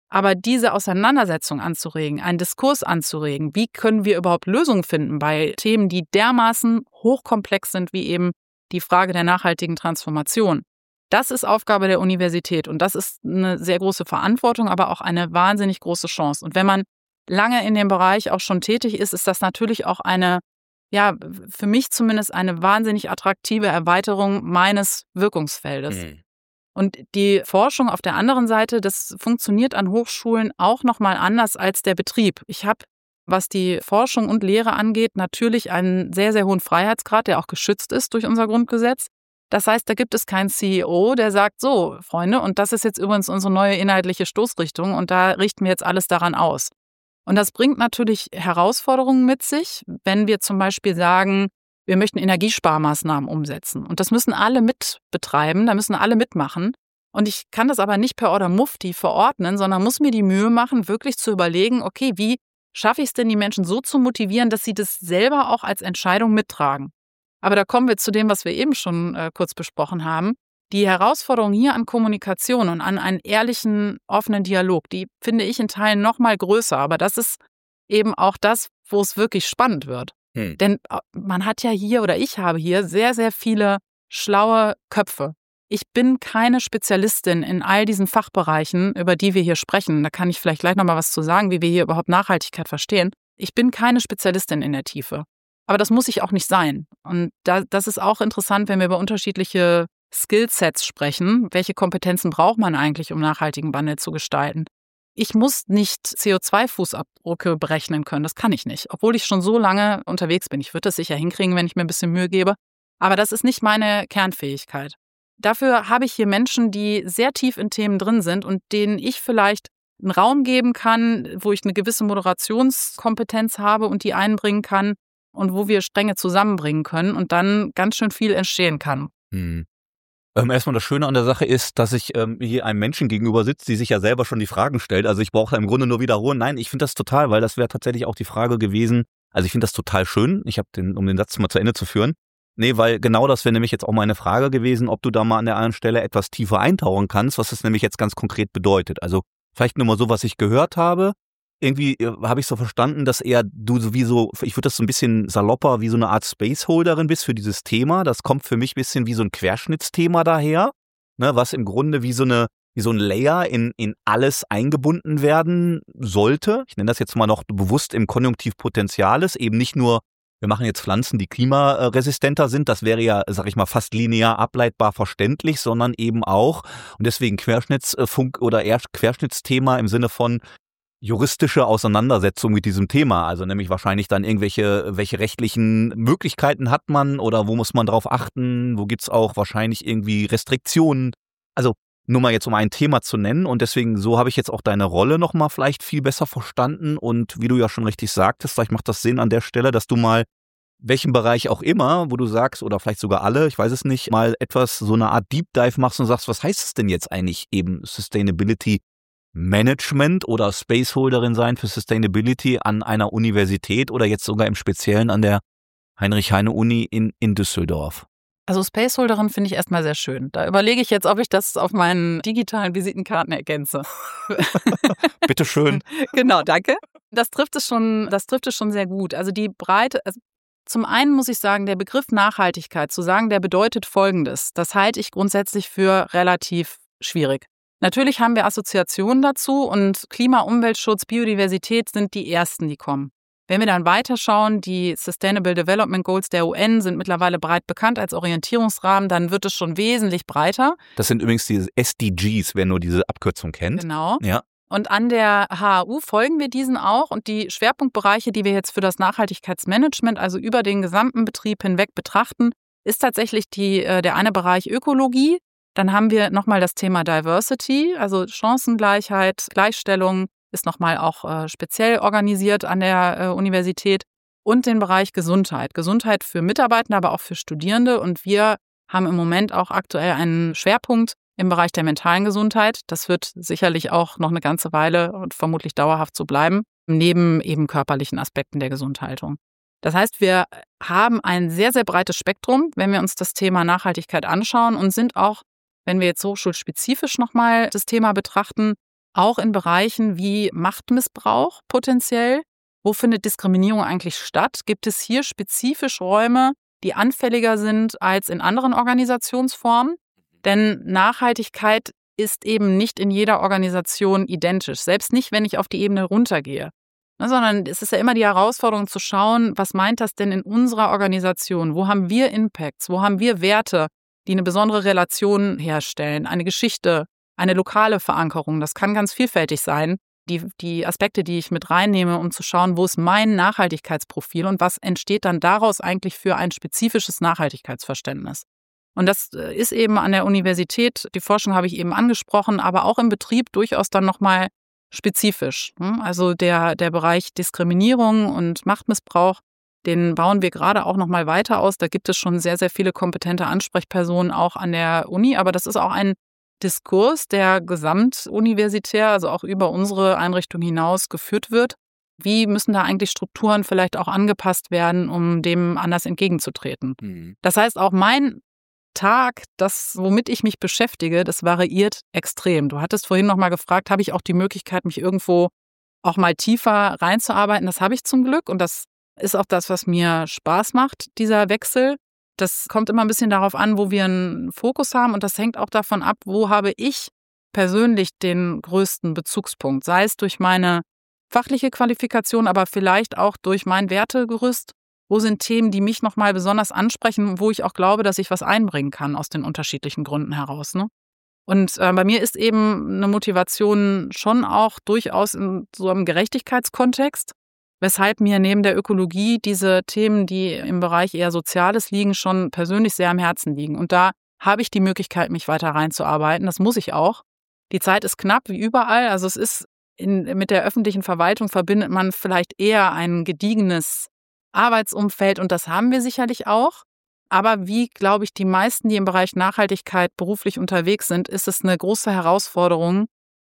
Aber diese Auseinandersetzung anzuregen, einen Diskurs anzuregen, wie können wir überhaupt Lösungen finden bei Themen, die dermaßen hochkomplex sind wie eben die Frage der nachhaltigen Transformation. Das ist Aufgabe der Universität und das ist eine sehr große Verantwortung, aber auch eine wahnsinnig große Chance. Und wenn man lange in dem Bereich auch schon tätig ist, ist das natürlich auch eine, ja, für mich zumindest eine wahnsinnig attraktive Erweiterung meines Wirkungsfeldes. Mhm. Und die Forschung auf der anderen Seite, das funktioniert an Hochschulen auch nochmal anders als der Betrieb. Ich habe, was die Forschung und Lehre angeht, natürlich einen sehr, sehr hohen Freiheitsgrad, der auch geschützt ist durch unser Grundgesetz. Das heißt, da gibt es keinen C E O, der sagt, so, Freunde, und das ist jetzt übrigens unsere neue inhaltliche Stoßrichtung und da richten wir jetzt alles daran aus. Und das bringt natürlich Herausforderungen mit sich, wenn wir zum Beispiel sagen, wir möchten Energiesparmaßnahmen umsetzen. Und das müssen alle mit betreiben, da müssen alle mitmachen. Und ich kann das aber nicht per Order Mufti verordnen, sondern muss mir die Mühe machen, wirklich zu überlegen, okay, wie schaffe ich es denn, die Menschen so zu motivieren, dass sie das selber auch als Entscheidung mittragen. Aber da kommen wir zu dem, was wir eben schon äh, kurz besprochen haben. Die Herausforderung hier an Kommunikation und an einen ehrlichen, offenen Dialog, die finde ich in Teilen noch mal größer. Aber das ist eben auch das, wo es wirklich spannend wird. Hm. Denn man hat ja hier oder ich habe hier sehr, sehr viele schlaue Köpfe. Ich bin keine Spezialistin in all diesen Fachbereichen, über die wir hier sprechen. Da kann ich vielleicht gleich noch mal was zu sagen, wie wir hier überhaupt Nachhaltigkeit verstehen. Ich bin keine Spezialistin in der Tiefe. Aber das muss ich auch nicht sein. Und da, das ist auch interessant, wenn wir über unterschiedliche Skillsets sprechen. Welche Kompetenzen braucht man eigentlich, um nachhaltigen Wandel zu gestalten? Ich muss nicht C O zwei Fußabdrücke berechnen können. Das kann ich nicht, obwohl ich schon so lange unterwegs bin. Ich würde das sicher hinkriegen, wenn ich mir ein bisschen Mühe gebe. Aber das ist nicht meine Kernfähigkeit. Dafür habe ich hier Menschen, die sehr tief in Themen drin sind und denen ich vielleicht einen Raum geben kann, wo ich eine gewisse Moderationskompetenz habe und die einbringen kann und wo wir Stränge zusammenbringen können und dann ganz schön viel entstehen kann. Hm. Ähm, erstmal das Schöne an der Sache ist, dass ich ähm, hier einem Menschen gegenüber sitze, die sich ja selber schon die Fragen stellt. Also ich brauche da im Grunde nur wiederholen. Nein, ich finde das total, weil das wäre tatsächlich auch die Frage gewesen. Also ich finde das total schön. Ich habe den, um den Satz mal zu Ende zu führen. Nee, weil genau das wäre nämlich jetzt auch meine Frage gewesen, ob du da mal an der anderen Stelle etwas tiefer eintauchen kannst, was das nämlich jetzt ganz konkret bedeutet. Also vielleicht nur mal so, was ich gehört habe. Irgendwie äh, habe ich so verstanden, dass eher du sowieso, ich würde das so ein bisschen salopper, wie so eine Art Spaceholderin bist für dieses Thema. Das kommt für mich ein bisschen wie so ein Querschnittsthema daher, ne, was im Grunde wie so eine wie so ein Layer in in alles eingebunden werden sollte. Ich nenne das jetzt mal noch bewusst im Konjunktiv Potentiales, eben nicht nur wir machen jetzt Pflanzen, die klimaresistenter sind. Das wäre ja, sag ich mal, fast linear ableitbar verständlich, sondern eben auch, und deswegen Querschnittsfunk oder eher Querschnittsthema im Sinne von juristische Auseinandersetzung mit diesem Thema. Also nämlich wahrscheinlich dann irgendwelche, welche rechtlichen Möglichkeiten hat man oder wo muss man drauf achten? Wo gibt's auch wahrscheinlich irgendwie Restriktionen? Also nur mal jetzt, um ein Thema zu nennen. Und deswegen, so habe ich jetzt auch deine Rolle nochmal vielleicht viel besser verstanden. Und wie du ja schon richtig sagtest, vielleicht macht das Sinn an der Stelle, dass du mal, welchen Bereich auch immer, wo du sagst, oder vielleicht sogar alle, ich weiß es nicht, mal etwas, so eine Art Deep Dive machst und sagst, was heißt es denn jetzt eigentlich eben Sustainability Management oder Spaceholderin sein für Sustainability an einer Universität oder jetzt sogar im Speziellen an der Heinrich-Heine-Uni in, in Düsseldorf? Also Spaceholderin finde ich erstmal sehr schön. Da überlege ich jetzt, ob ich das auf meinen digitalen Visitenkarten ergänze. Bitteschön. Genau, danke. Das trifft es schon, das trifft es schon sehr gut. Also die Breite, also zum einen muss ich sagen, der Begriff Nachhaltigkeit, zu sagen, der bedeutet Folgendes. Das halte ich grundsätzlich für relativ schwierig. Natürlich haben wir Assoziationen dazu und Klima, Umweltschutz, Biodiversität sind die ersten, die kommen. Wenn wir dann weiterschauen, die Sustainable Development Goals der U N sind mittlerweile breit bekannt als Orientierungsrahmen, dann wird es schon wesentlich breiter. Das sind übrigens diese S D Gs, wer nur diese Abkürzung kennt. Genau. Ja. Und an der H A U folgen wir diesen auch. Und die Schwerpunktbereiche, die wir jetzt für das Nachhaltigkeitsmanagement, also über den gesamten Betrieb hinweg betrachten, ist tatsächlich die, der eine Bereich Ökologie. Dann haben wir nochmal das Thema Diversity, also Chancengleichheit, Gleichstellung ist nochmal auch äh, speziell organisiert an der äh, Universität und den Bereich Gesundheit. Gesundheit für Mitarbeitende, aber auch für Studierende. Und wir haben im Moment auch aktuell einen Schwerpunkt im Bereich der mentalen Gesundheit. Das wird sicherlich auch noch eine ganze Weile und vermutlich dauerhaft so bleiben, neben eben körperlichen Aspekten der Gesundhaltung. Das heißt, wir haben ein sehr, sehr breites Spektrum, wenn wir uns das Thema Nachhaltigkeit anschauen und sind auch, wenn wir jetzt hochschulspezifisch nochmal das Thema betrachten, auch in Bereichen wie Machtmissbrauch potenziell. Wo findet Diskriminierung eigentlich statt? Gibt es hier spezifisch Räume, die anfälliger sind als in anderen Organisationsformen? Denn Nachhaltigkeit ist eben nicht in jeder Organisation identisch, selbst nicht, wenn ich auf die Ebene runtergehe. Ne, sondern es ist ja immer die Herausforderung zu schauen, was meint das denn in unserer Organisation? Wo haben wir Impacts? Wo haben wir Werte, die eine besondere Relation herstellen? Eine Geschichte, eine lokale Verankerung. Das kann ganz vielfältig sein. Die, die Aspekte, die ich mit reinnehme, um zu schauen, wo ist mein Nachhaltigkeitsprofil und was entsteht dann daraus eigentlich für ein spezifisches Nachhaltigkeitsverständnis. Und das ist eben an der Universität, die Forschung habe ich eben angesprochen, aber auch im Betrieb durchaus dann nochmal spezifisch. Also der, der Bereich Diskriminierung und Machtmissbrauch, den bauen wir gerade auch nochmal weiter aus. Da gibt es schon sehr, sehr viele kompetente Ansprechpersonen auch an der Uni, aber das ist auch ein Diskurs, der gesamtuniversitär, also auch über unsere Einrichtung hinaus geführt wird. Wie müssen da eigentlich Strukturen vielleicht auch angepasst werden, um dem anders entgegenzutreten? Mhm. Das heißt, auch mein Tag, das, womit ich mich beschäftige, das variiert extrem. Du hattest vorhin noch mal gefragt, habe ich auch die Möglichkeit, mich irgendwo auch mal tiefer reinzuarbeiten? Das habe ich zum Glück und das ist auch das, was mir Spaß macht, dieser Wechsel. Das kommt immer ein bisschen darauf an, wo wir einen Fokus haben und das hängt auch davon ab, wo habe ich persönlich den größten Bezugspunkt, sei es durch meine fachliche Qualifikation, aber vielleicht auch durch mein Wertegerüst. Wo sind Themen, die mich nochmal besonders ansprechen, wo ich auch glaube, dass ich was einbringen kann aus den unterschiedlichen Gründen heraus, ne? Und äh, bei mir ist eben eine Motivation schon auch durchaus in so einem Gerechtigkeitskontext, weshalb mir neben der Ökologie diese Themen, die im Bereich eher Soziales liegen, schon persönlich sehr am Herzen liegen. Und da habe ich die Möglichkeit, mich weiter reinzuarbeiten. Das muss ich auch. Die Zeit ist knapp, wie überall. Also es ist in, mit der öffentlichen Verwaltung verbindet man vielleicht eher ein gediegenes Arbeitsumfeld und das haben wir sicherlich auch. Aber wie, glaube ich, die meisten, die im Bereich Nachhaltigkeit beruflich unterwegs sind, ist es eine große Herausforderung,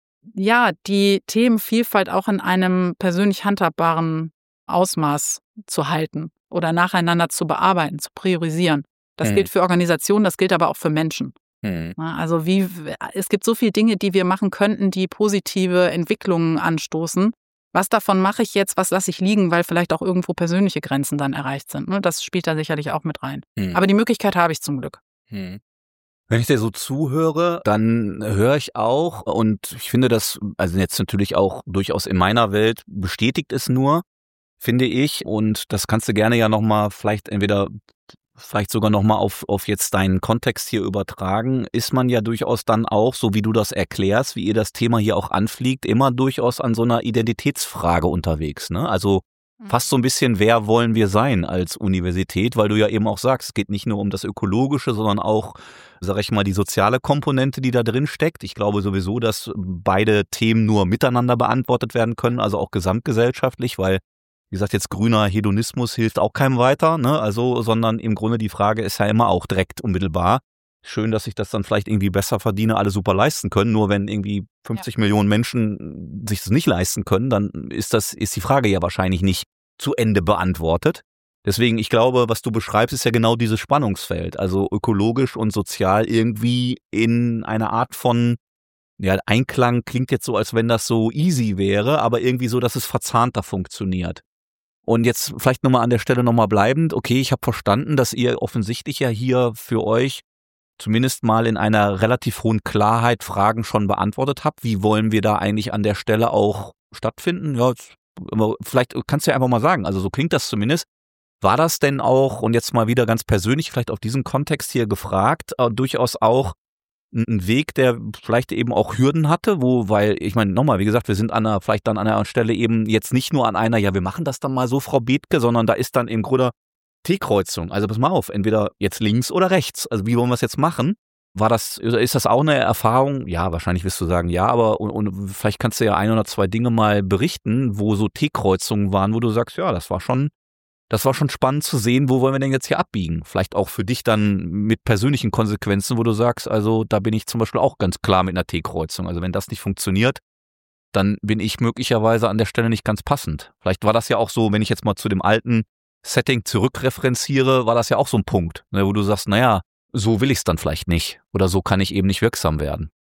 ja, die Themenvielfalt auch in einem persönlich handhabbaren Ausmaß zu halten oder nacheinander zu bearbeiten, zu priorisieren. Das mhm. gilt für Organisationen, das gilt aber auch für Menschen. Mhm. Also wie, es gibt so viele Dinge, die wir machen könnten, die positive Entwicklungen anstoßen. Was davon mache ich jetzt, was lasse ich liegen, weil vielleicht auch irgendwo persönliche Grenzen dann erreicht sind. Das spielt da sicherlich auch mit rein. Mhm. Aber die Möglichkeit habe ich zum Glück. Mhm. Wenn ich dir so zuhöre, dann höre ich auch, und ich finde das, also jetzt natürlich auch durchaus in meiner Welt, bestätigt es nur, finde ich, und das kannst du gerne ja nochmal vielleicht entweder, vielleicht sogar nochmal auf, auf jetzt deinen Kontext hier übertragen, ist man ja durchaus dann auch, so wie du das erklärst, wie ihr das Thema hier auch anfliegt, immer durchaus an so einer Identitätsfrage unterwegs, ne? Also fast so ein bisschen, wer wollen wir sein als Universität, weil du ja eben auch sagst, es geht nicht nur um das Ökologische, sondern auch, sag ich mal, die soziale Komponente, die da drin steckt. Ich glaube sowieso, dass beide Themen nur miteinander beantwortet werden können, also auch gesamtgesellschaftlich, weil, wie gesagt, jetzt grüner Hedonismus hilft auch keinem weiter, ne? Also, sondern im Grunde die Frage ist ja immer auch direkt unmittelbar. Schön, dass ich das dann vielleicht irgendwie besser verdiene, alle super leisten können. Nur wenn irgendwie fünfzig ja. Millionen Menschen sich das nicht leisten können, dann ist das, ist die Frage ja wahrscheinlich nicht zu Ende beantwortet. Deswegen, ich glaube, was du beschreibst, ist ja genau dieses Spannungsfeld. Also ökologisch und sozial irgendwie in einer Art von, ja, Einklang klingt jetzt so, als wenn das so easy wäre, aber irgendwie so, dass es verzahnter funktioniert. Und jetzt vielleicht nochmal an der Stelle nochmal bleibend. Okay, ich habe verstanden, dass ihr offensichtlich ja hier für euch zumindest mal in einer relativ hohen Klarheit Fragen schon beantwortet habt. Wie wollen wir da eigentlich an der Stelle auch stattfinden? Ja, vielleicht kannst du ja einfach mal sagen, also so klingt das zumindest. War das denn auch, und jetzt mal wieder ganz persönlich vielleicht auf diesen Kontext hier gefragt, äh, durchaus auch ein Weg, der vielleicht eben auch Hürden hatte, wo, weil, ich meine, nochmal, wie gesagt, wir sind an einer, vielleicht dann an einer Stelle eben jetzt nicht nur an einer, ja, wir machen das dann mal so, Frau Bethke, sondern da ist dann im Grunde T-Kreuzung. Also pass mal auf, entweder jetzt links oder rechts. Also wie wollen wir es jetzt machen? War das, ist das auch eine Erfahrung? Ja, wahrscheinlich wirst du sagen, ja, aber und, und vielleicht kannst du ja ein oder zwei Dinge mal berichten, wo so T-Kreuzungen waren, wo du sagst, ja, das war schon, das war schon spannend zu sehen, wo wollen wir denn jetzt hier abbiegen? Vielleicht auch für dich dann mit persönlichen Konsequenzen, wo du sagst, also da bin ich zum Beispiel auch ganz klar mit einer T-Kreuzung. Also wenn das nicht funktioniert, dann bin ich möglicherweise an der Stelle nicht ganz passend. Vielleicht war das ja auch so, wenn ich jetzt mal zu dem alten Setting zurückreferenziere, war das ja auch so ein Punkt, ne, wo du sagst, naja, so will ich es dann vielleicht nicht oder so kann ich eben nicht wirksam werden.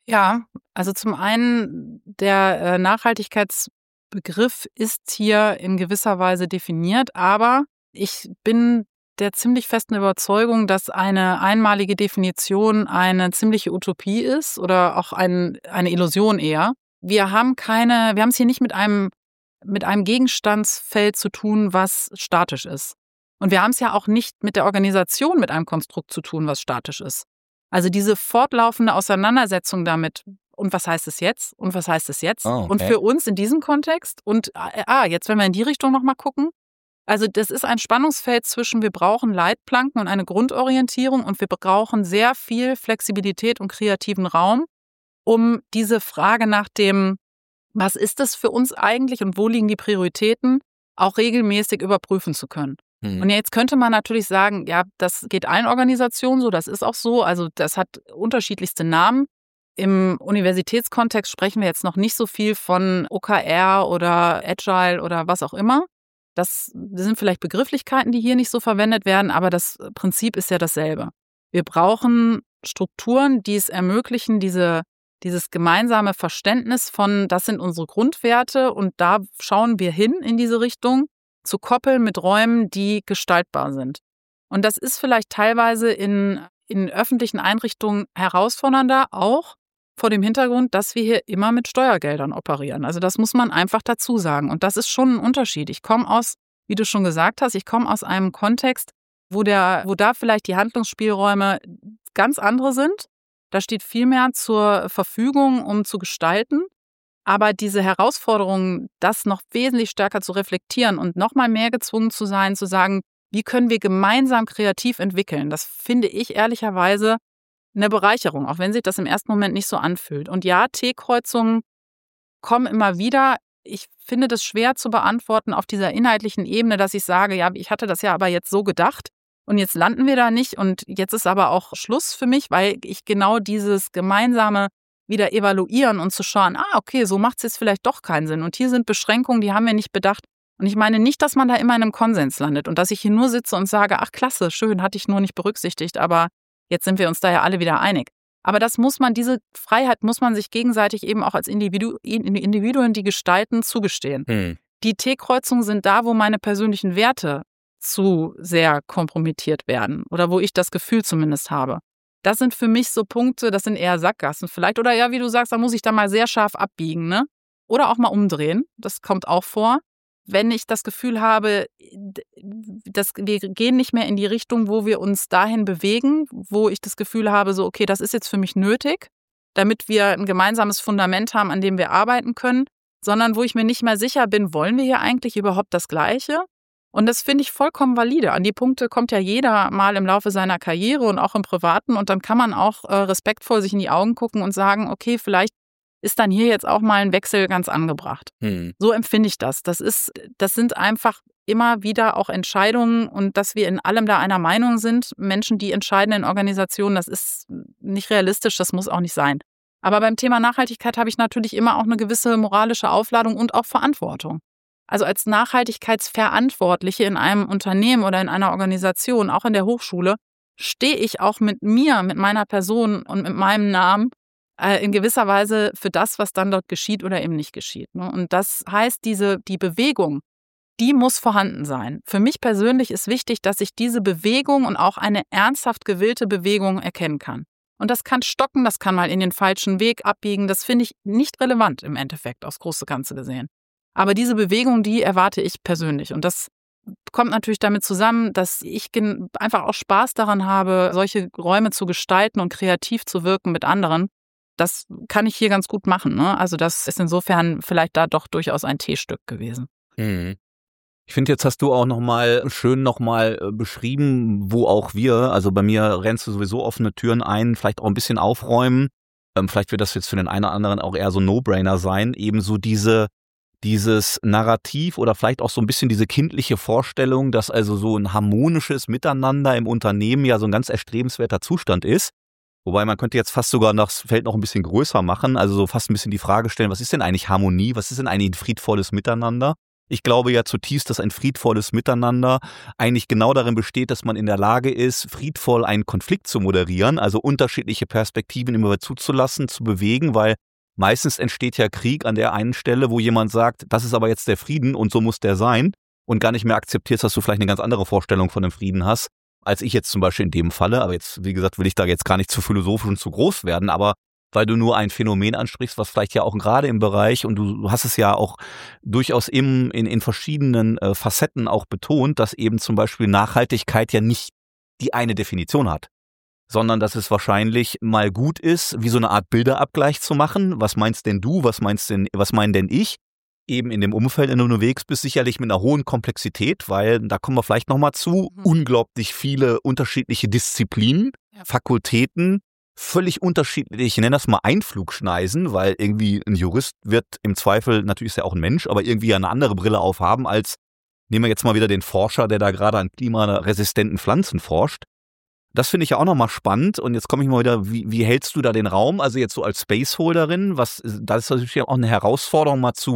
Ja, also zum einen, der äh, Nachhaltigkeitsbegriff ist hier in gewisser Weise definiert, aber ich bin der ziemlich festen Überzeugung, dass eine einmalige Definition eine ziemliche Utopie ist oder auch ein, eine Illusion eher. Wir haben keine, wir haben es hier nicht mit einem, mit einem Gegenstandsfeld zu tun, was statisch ist. Und wir haben es ja auch nicht mit der Organisation, mit einem Konstrukt zu tun, was statisch ist. Also diese fortlaufende Auseinandersetzung damit, und was heißt es jetzt? Und was heißt es jetzt? Oh, okay. Und für uns in diesem Kontext, und ah, jetzt wenn wir in die Richtung nochmal gucken, also das ist ein Spannungsfeld zwischen, wir brauchen Leitplanken und eine Grundorientierung und wir brauchen sehr viel Flexibilität und kreativen Raum, um diese Frage nach dem, was ist das für uns eigentlich und wo liegen die Prioritäten, auch regelmäßig überprüfen zu können. Und jetzt könnte man natürlich sagen, ja, das geht allen Organisationen so, das ist auch so. Also das hat unterschiedlichste Namen. Im Universitätskontext sprechen wir jetzt noch nicht so viel von O K R oder Agile oder was auch immer. Das sind vielleicht Begrifflichkeiten, die hier nicht so verwendet werden, aber das Prinzip ist ja dasselbe. Wir brauchen Strukturen, die es ermöglichen, diese, dieses gemeinsame Verständnis von, das sind unsere Grundwerte und da schauen wir hin in diese Richtung, zu koppeln mit Räumen, die gestaltbar sind. Und das ist vielleicht teilweise in, in öffentlichen Einrichtungen herausfordernder, auch vor dem Hintergrund, dass wir hier immer mit Steuergeldern operieren. Also das muss man einfach dazu sagen. Und das ist schon ein Unterschied. Ich komme aus, wie du schon gesagt hast, ich komme aus einem Kontext, wo, der, wo da vielleicht die Handlungsspielräume ganz andere sind. Da steht viel mehr zur Verfügung, um zu gestalten. Aber diese Herausforderung, das noch wesentlich stärker zu reflektieren und noch mal mehr gezwungen zu sein, zu sagen, wie können wir gemeinsam kreativ entwickeln, das finde ich ehrlicherweise eine Bereicherung, auch wenn sich das im ersten Moment nicht so anfühlt. Und ja, T-Kreuzungen kommen immer wieder. Ich finde das schwer zu beantworten auf dieser inhaltlichen Ebene, dass ich sage, ja, ich hatte das ja aber jetzt so gedacht und jetzt landen wir da nicht und jetzt ist aber auch Schluss für mich, weil ich genau dieses gemeinsame wieder evaluieren und zu schauen, ah, okay, so macht es jetzt vielleicht doch keinen Sinn. Und hier sind Beschränkungen, die haben wir nicht bedacht. Und ich meine nicht, dass man da immer in einem Konsens landet und dass ich hier nur sitze und sage, ach klasse, schön, hatte ich nur nicht berücksichtigt, aber jetzt sind wir uns da ja alle wieder einig. Aber das muss man, diese Freiheit muss man sich gegenseitig eben auch als Individu- Individuen, die gestalten, zugestehen. Hm. Die T-Kreuzungen sind da, wo meine persönlichen Werte zu sehr kompromittiert werden oder wo ich das Gefühl zumindest habe. Das sind für mich so Punkte, das sind eher Sackgassen vielleicht. Oder ja, wie du sagst, da muss ich da mal sehr scharf abbiegen, ne? Oder auch mal umdrehen. Das kommt auch vor. Wenn ich das Gefühl habe, dass wir gehen nicht mehr in die Richtung, wo wir uns dahin bewegen, wo ich das Gefühl habe, so okay, das ist jetzt für mich nötig, damit wir ein gemeinsames Fundament haben, an dem wir arbeiten können, sondern wo ich mir nicht mehr sicher bin, wollen wir hier eigentlich überhaupt das Gleiche? Und das finde ich vollkommen valide. An die Punkte kommt ja jeder mal im Laufe seiner Karriere und auch im Privaten. Und dann kann man auch äh, respektvoll sich in die Augen gucken und sagen, okay, vielleicht ist dann hier jetzt auch mal ein Wechsel ganz angebracht. Hm. So empfinde ich das. Das ist, das sind einfach immer wieder auch Entscheidungen und dass wir in allem da einer Meinung sind. Menschen, die entscheiden in Organisationen, das ist nicht realistisch, das muss auch nicht sein. Aber beim Thema Nachhaltigkeit habe ich natürlich immer auch eine gewisse moralische Aufladung und auch Verantwortung. Also als Nachhaltigkeitsverantwortliche in einem Unternehmen oder in einer Organisation, auch in der Hochschule, stehe ich auch mit mir, mit meiner Person und mit meinem Namen äh, in gewisser Weise für das, was dann dort geschieht oder eben nicht geschieht. Ne? Und das heißt, diese, die Bewegung, die muss vorhanden sein. Für mich persönlich ist wichtig, dass ich diese Bewegung und auch eine ernsthaft gewillte Bewegung erkennen kann. Und das kann stocken, das kann mal in den falschen Weg abbiegen. Das finde ich nicht relevant im Endeffekt, aufs große Ganze gesehen. Aber diese Bewegung, die erwarte ich persönlich. Und das kommt natürlich damit zusammen, dass ich einfach auch Spaß daran habe, solche Räume zu gestalten und kreativ zu wirken mit anderen. Das kann ich hier ganz gut machen. Ne? Also das ist insofern vielleicht da doch durchaus ein T-Stück gewesen. Mhm. Ich finde, jetzt hast du auch nochmal schön nochmal beschrieben, wo auch wir, also bei mir rennst du sowieso offene Türen ein, vielleicht auch ein bisschen aufräumen. Ähm, vielleicht wird das jetzt für den einen oder anderen auch eher so ein No-Brainer sein. Ebenso diese dieses Narrativ oder vielleicht auch so ein bisschen diese kindliche Vorstellung, dass also so ein harmonisches Miteinander im Unternehmen ja so ein ganz erstrebenswerter Zustand ist. Wobei man könnte jetzt fast sogar das Feld noch ein bisschen größer machen, also so fast ein bisschen die Frage stellen, was ist denn eigentlich Harmonie, was ist denn eigentlich ein friedvolles Miteinander? Ich glaube ja zutiefst, dass ein friedvolles Miteinander eigentlich genau darin besteht, dass man in der Lage ist, friedvoll einen Konflikt zu moderieren, also unterschiedliche Perspektiven immer zuzulassen, zu bewegen, weil meistens entsteht ja Krieg an der einen Stelle, wo jemand sagt, das ist aber jetzt der Frieden und so muss der sein und gar nicht mehr akzeptierst, dass du vielleicht eine ganz andere Vorstellung von dem Frieden hast, als ich jetzt zum Beispiel in dem Falle. Aber jetzt, wie gesagt, will ich da jetzt gar nicht zu philosophisch und zu groß werden, aber weil du nur ein Phänomen ansprichst, was vielleicht ja auch gerade im Bereich, und du hast es ja auch durchaus im, in, in verschiedenen äh, Facetten auch betont, dass eben zum Beispiel Nachhaltigkeit ja nicht die eine Definition hat, sondern dass es wahrscheinlich mal gut ist, wie so eine Art Bilderabgleich zu machen. Was meinst denn du, was meinst denn, was mein denn ich? Eben in dem Umfeld, in dem du unterwegs bist, sicherlich mit einer hohen Komplexität, weil, da kommen wir vielleicht nochmal zu, mhm. unglaublich viele unterschiedliche Disziplinen, ja. Fakultäten, völlig unterschiedlich, ich nenne das mal Einflugschneisen, weil irgendwie ein Jurist wird im Zweifel, natürlich ist er auch ein Mensch, aber irgendwie eine andere Brille aufhaben als, nehmen wir jetzt mal wieder den Forscher, der da gerade an klimaresistenten Pflanzen forscht. Das finde ich ja auch nochmal spannend und jetzt komme ich mal wieder, wie, wie hältst du da den Raum, also jetzt so als Spaceholderin, was, das ist natürlich auch eine Herausforderung mal zu,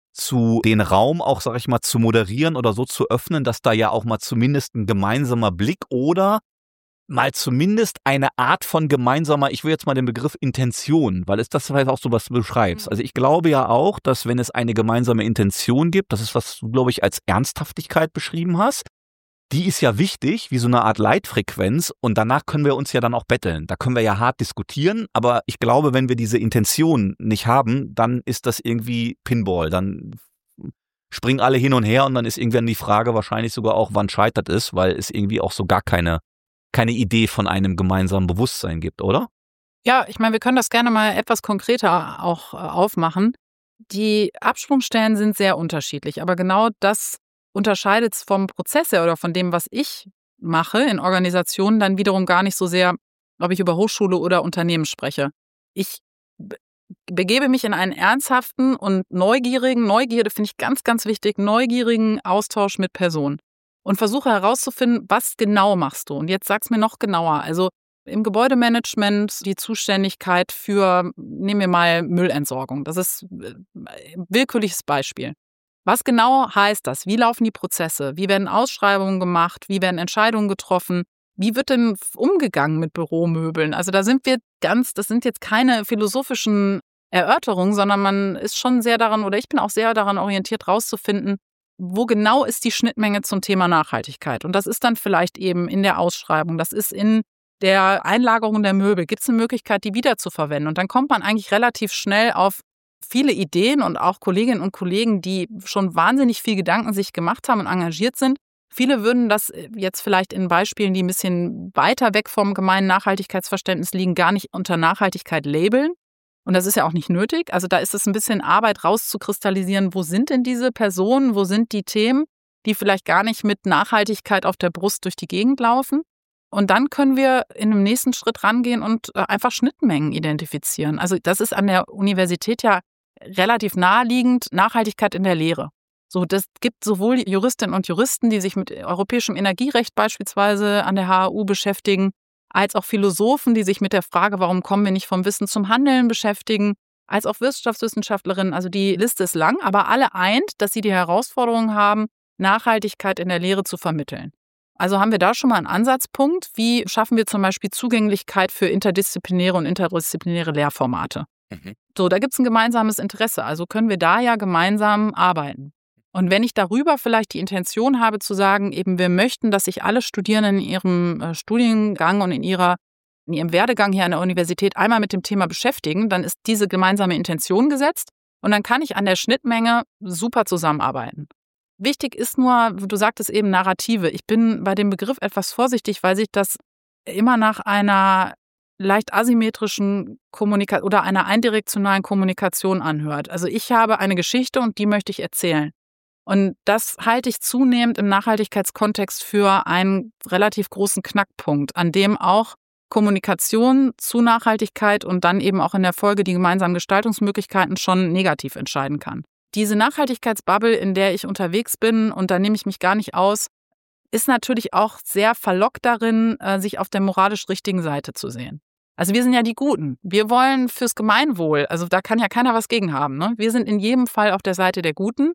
zu den Raum auch, sag ich mal, zu moderieren oder so zu öffnen, dass da ja auch mal zumindest ein gemeinsamer Blick oder mal zumindest eine Art von gemeinsamer, ich will jetzt mal den Begriff Intention, weil es das vielleicht auch so was du beschreibst. Also ich glaube ja auch, dass wenn es eine gemeinsame Intention gibt, das ist, was du, glaube ich, als Ernsthaftigkeit beschrieben hast, die ist ja wichtig, wie so eine Art Leitfrequenz und danach können wir uns ja dann auch betteln. Da können wir ja hart diskutieren, aber ich glaube, wenn wir diese Intention nicht haben, dann ist das irgendwie Pinball, dann springen alle hin und her und dann ist irgendwann die Frage wahrscheinlich sogar auch, wann scheitert es, weil es irgendwie auch so gar keine keine Idee von einem gemeinsamen Bewusstsein gibt, oder? Ja, ich meine, wir können das gerne mal etwas konkreter auch äh, aufmachen. Die Absprungstellen sind sehr unterschiedlich, aber genau das unterscheidet es vom Prozess her oder von dem, was ich mache in Organisationen, dann wiederum gar nicht so sehr, ob ich über Hochschule oder Unternehmen spreche. Ich be- begebe mich in einen ernsthaften und neugierigen, Neugierde finde ich ganz, ganz wichtig, neugierigen Austausch mit Personen. Und versuche herauszufinden, was genau machst du. Und jetzt sag's mir noch genauer. Also im Gebäudemanagement die Zuständigkeit für, nehmen wir mal Müllentsorgung. Das ist ein willkürliches Beispiel. Was genau heißt das? Wie laufen die Prozesse? Wie werden Ausschreibungen gemacht? Wie werden Entscheidungen getroffen? Wie wird denn umgegangen mit Büromöbeln? Also da sind wir ganz, das sind jetzt keine philosophischen Erörterungen, sondern man ist schon sehr daran, oder ich bin auch sehr daran orientiert, rauszufinden, wo genau ist die Schnittmenge zum Thema Nachhaltigkeit? Und das ist dann vielleicht eben in der Ausschreibung, das ist in der Einlagerung der Möbel. Gibt es eine Möglichkeit, die wiederzuverwenden? Und dann kommt man eigentlich relativ schnell auf viele Ideen und auch Kolleginnen und Kollegen, die schon wahnsinnig viel Gedanken sich gemacht haben und engagiert sind. Viele würden das jetzt vielleicht in Beispielen, die ein bisschen weiter weg vom gemeinen Nachhaltigkeitsverständnis liegen, gar nicht unter Nachhaltigkeit labeln. Und das ist ja auch nicht nötig. Also da ist es ein bisschen Arbeit rauszukristallisieren, wo sind denn diese Personen, wo sind die Themen, die vielleicht gar nicht mit Nachhaltigkeit auf der Brust durch die Gegend laufen. Und dann können wir in einem nächsten Schritt rangehen und einfach Schnittmengen identifizieren. Also das ist an der Universität ja relativ naheliegend, Nachhaltigkeit in der Lehre. So, das gibt sowohl Juristinnen und Juristen, die sich mit europäischem Energierecht beispielsweise an der H A U beschäftigen, als auch Philosophen, die sich mit der Frage, warum kommen wir nicht vom Wissen zum Handeln beschäftigen, als auch Wirtschaftswissenschaftlerinnen. Also die Liste ist lang, aber alle eint, dass sie die Herausforderung haben, Nachhaltigkeit in der Lehre zu vermitteln. Also haben wir da schon mal einen Ansatzpunkt. Wie schaffen wir zum Beispiel Zugänglichkeit für interdisziplinäre und interdisziplinäre Lehrformate? Mhm. So, da gibt es ein gemeinsames Interesse. Also können wir da ja gemeinsam arbeiten. Und wenn ich darüber vielleicht die Intention habe zu sagen, eben wir möchten, dass sich alle Studierenden in ihrem äh, Studiengang und in, ihrer, in ihrem Werdegang hier an der Universität einmal mit dem Thema beschäftigen, dann ist diese gemeinsame Intention gesetzt und dann kann ich an der Schnittmenge super zusammenarbeiten. Wichtig ist nur, du sagtest eben Narrative. Ich bin bei dem Begriff etwas vorsichtig, weil sich das immer nach einer leicht asymmetrischen Kommunikation oder einer eindirektionalen Kommunikation anhört. Also ich habe eine Geschichte und die möchte ich erzählen. Und das halte ich zunehmend im Nachhaltigkeitskontext für einen relativ großen Knackpunkt, an dem auch Kommunikation zu Nachhaltigkeit und dann eben auch in der Folge die gemeinsamen Gestaltungsmöglichkeiten schon negativ entscheiden kann. Diese Nachhaltigkeitsbubble, in der ich unterwegs bin, und da nehme ich mich gar nicht aus, ist natürlich auch sehr verlockt darin, sich auf der moralisch richtigen Seite zu sehen. Also wir sind ja die Guten. Wir wollen fürs Gemeinwohl, also da kann ja keiner was gegen haben. Ne? Wir sind in jedem Fall auf der Seite der Guten.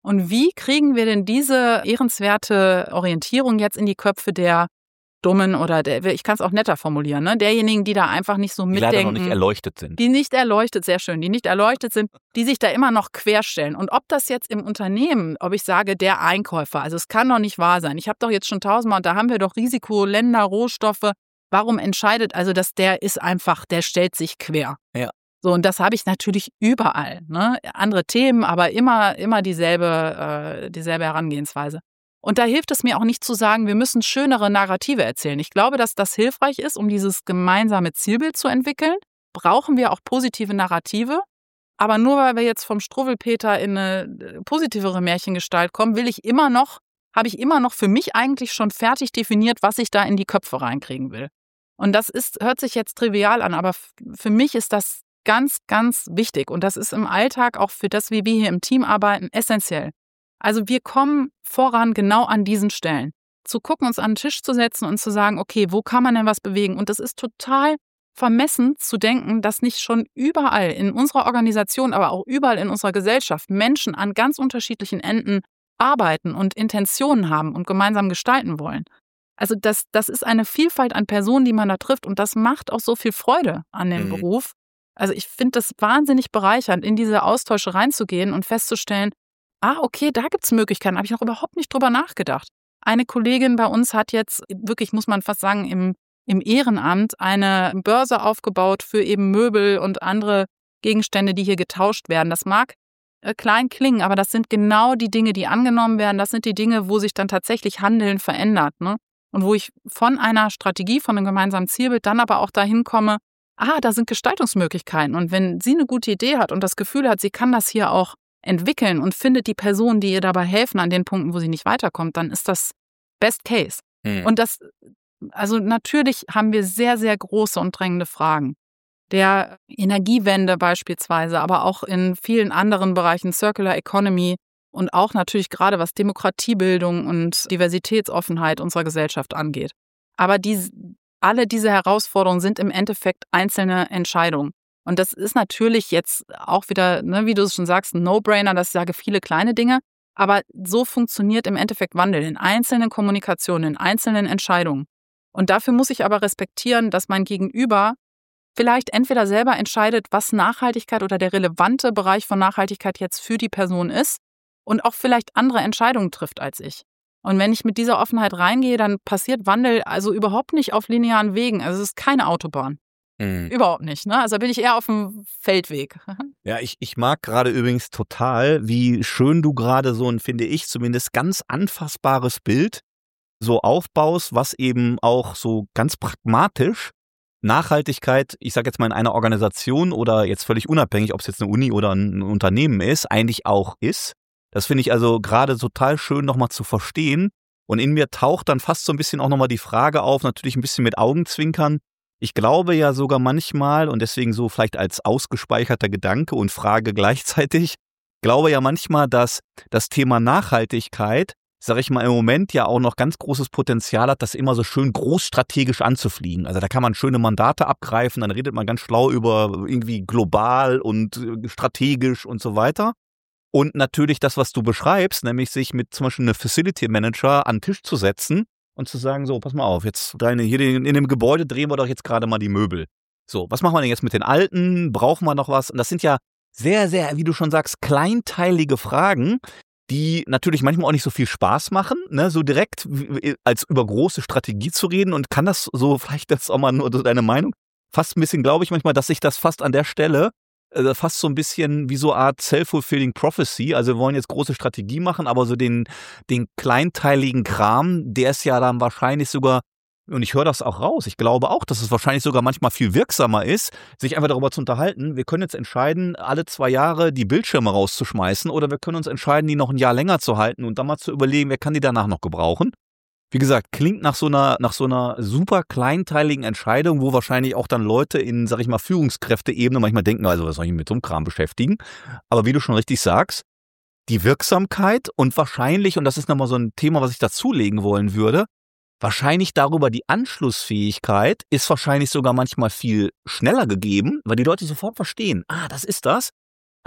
Und wie kriegen wir denn diese ehrenswerte Orientierung jetzt in die Köpfe der Dummen oder der, ich kann es auch netter formulieren, ne? Derjenigen, die da einfach nicht so mitdenken. Die leider noch nicht erleuchtet sind. Die nicht erleuchtet, sehr schön, die nicht erleuchtet sind, die sich da immer noch querstellen. Und ob das jetzt im Unternehmen, ob ich sage, der Einkäufer, also es kann doch nicht wahr sein. Ich habe doch jetzt schon tausendmal, da haben wir doch Risiko, Länder, Rohstoffe. Warum entscheidet, also dass der ist einfach, der stellt sich quer. Ja. So, und das habe ich natürlich überall, ne? Andere Themen, aber immer, immer dieselbe, äh, dieselbe Herangehensweise. Und da hilft es mir auch nicht zu sagen, wir müssen schönere Narrative erzählen. Ich glaube, dass das hilfreich ist, um dieses gemeinsame Zielbild zu entwickeln. Brauchen wir auch positive Narrative. Aber nur weil wir jetzt vom Struwwelpeter in eine positivere Märchengestalt kommen, will ich immer noch, habe ich immer noch für mich eigentlich schon fertig definiert, was ich da in die Köpfe reinkriegen will. Und das ist, hört sich jetzt trivial an, aber für mich ist das ganz, ganz wichtig. Und das ist im Alltag auch für das, wie wir hier im Team arbeiten, essentiell. Also wir kommen voran genau an diesen Stellen. Zu gucken, uns an den Tisch zu setzen und zu sagen, okay, wo kann man denn was bewegen? Und das ist total vermessen zu denken, dass nicht schon überall in unserer Organisation, aber auch überall in unserer Gesellschaft Menschen an ganz unterschiedlichen Enden arbeiten und Intentionen haben und gemeinsam gestalten wollen. Also das, das ist eine Vielfalt an Personen, die man da trifft und das macht auch so viel Freude an dem mhm. Beruf. Also ich finde das wahnsinnig bereichernd, in diese Austausche reinzugehen und festzustellen, ah, okay, da gibt es Möglichkeiten, habe ich noch überhaupt nicht drüber nachgedacht. Eine Kollegin bei uns hat jetzt wirklich, muss man fast sagen, im, im Ehrenamt eine Börse aufgebaut für eben Möbel und andere Gegenstände, die hier getauscht werden. Das mag äh, klein klingen, aber das sind genau die Dinge, die angenommen werden. Das sind die Dinge, wo sich dann tatsächlich Handeln verändert, ne? Und wo ich von einer Strategie, von einem gemeinsamen Zielbild dann aber auch dahin komme, ah, da sind Gestaltungsmöglichkeiten. Und wenn sie eine gute Idee hat und das Gefühl hat, sie kann das hier auch entwickeln und findet die Personen, die ihr dabei helfen an den Punkten, wo sie nicht weiterkommt, dann ist das Best Case. Mhm. Und das, also natürlich haben wir sehr, sehr große und drängende Fragen. Der Energiewende beispielsweise, aber auch in vielen anderen Bereichen, Circular Economy und auch natürlich gerade was Demokratiebildung und Diversitätsoffenheit unserer Gesellschaft angeht. Aber die, alle diese Herausforderungen sind im Endeffekt einzelne Entscheidungen. Und das ist natürlich jetzt auch wieder, ne, wie du es schon sagst, ein No-Brainer, das sage viele kleine Dinge. Aber so funktioniert im Endeffekt Wandel in einzelnen Kommunikationen, in einzelnen Entscheidungen. Und dafür muss ich aber respektieren, dass mein Gegenüber vielleicht entweder selber entscheidet, was Nachhaltigkeit oder der relevante Bereich von Nachhaltigkeit jetzt für die Person ist und auch vielleicht andere Entscheidungen trifft als ich. Und wenn ich mit dieser Offenheit reingehe, dann passiert Wandel also überhaupt nicht auf linearen Wegen. Also es ist keine Autobahn. Mhm. Überhaupt nicht, ne? Also bin ich eher auf dem Feldweg. Ja, ich, ich mag gerade übrigens total, wie schön du gerade so ein, finde ich zumindest, ganz anfassbares Bild so aufbaust, was eben auch so ganz pragmatisch Nachhaltigkeit, ich sage jetzt mal in einer Organisation oder jetzt völlig unabhängig, ob es jetzt eine Uni oder ein Unternehmen ist, eigentlich auch ist. Das finde ich also gerade total schön nochmal zu verstehen. Und in mir taucht dann fast so ein bisschen auch nochmal die Frage auf, natürlich ein bisschen mit Augenzwinkern. Ich glaube ja sogar manchmal, und deswegen so vielleicht als ausgespeicherter Gedanke und Frage gleichzeitig, glaube ja manchmal, dass das Thema Nachhaltigkeit, sage ich mal, im Moment ja auch noch ganz großes Potenzial hat, das immer so schön großstrategisch anzufliegen. Also da kann man schöne Mandate abgreifen, dann redet man ganz schlau über irgendwie global und strategisch und so weiter. Und natürlich das, was du beschreibst, nämlich sich mit zum Beispiel einem Facility Manager an den Tisch zu setzen und zu sagen, so, pass mal auf, jetzt deine, hier in dem Gebäude drehen wir doch jetzt gerade mal die Möbel. So, was machen wir denn jetzt mit den alten? Brauchen wir noch was? Und das sind ja sehr, sehr, wie du schon sagst, kleinteilige Fragen, die natürlich manchmal auch nicht so viel Spaß machen, ne, so direkt als über große Strategie zu reden. Und kann das so, vielleicht das auch mal nur deine Meinung, fast ein bisschen, glaube ich manchmal, dass sich das fast an der Stelle äh, fast so ein bisschen wie so eine Art self-fulfilling prophecy, also wir wollen jetzt große Strategie machen, aber so den, den kleinteiligen Kram, der ist ja dann wahrscheinlich sogar, und ich höre das auch raus, ich glaube auch, dass es wahrscheinlich sogar manchmal viel wirksamer ist, sich einfach darüber zu unterhalten, wir können jetzt entscheiden, alle zwei Jahre die Bildschirme rauszuschmeißen oder wir können uns entscheiden, die noch ein Jahr länger zu halten und dann mal zu überlegen, wer kann die danach noch gebrauchen. Wie gesagt, klingt nach so einer, nach so einer super kleinteiligen Entscheidung, wo wahrscheinlich auch dann Leute in, sag ich mal, Führungskräfteebene manchmal denken, also was soll ich mit so einem Kram beschäftigen? Aber wie du schon richtig sagst, die Wirksamkeit und wahrscheinlich, und das ist nochmal so ein Thema, was ich dazulegen wollen würde, wahrscheinlich darüber die Anschlussfähigkeit ist wahrscheinlich sogar manchmal viel schneller gegeben, weil die Leute sofort verstehen, ah, das ist das,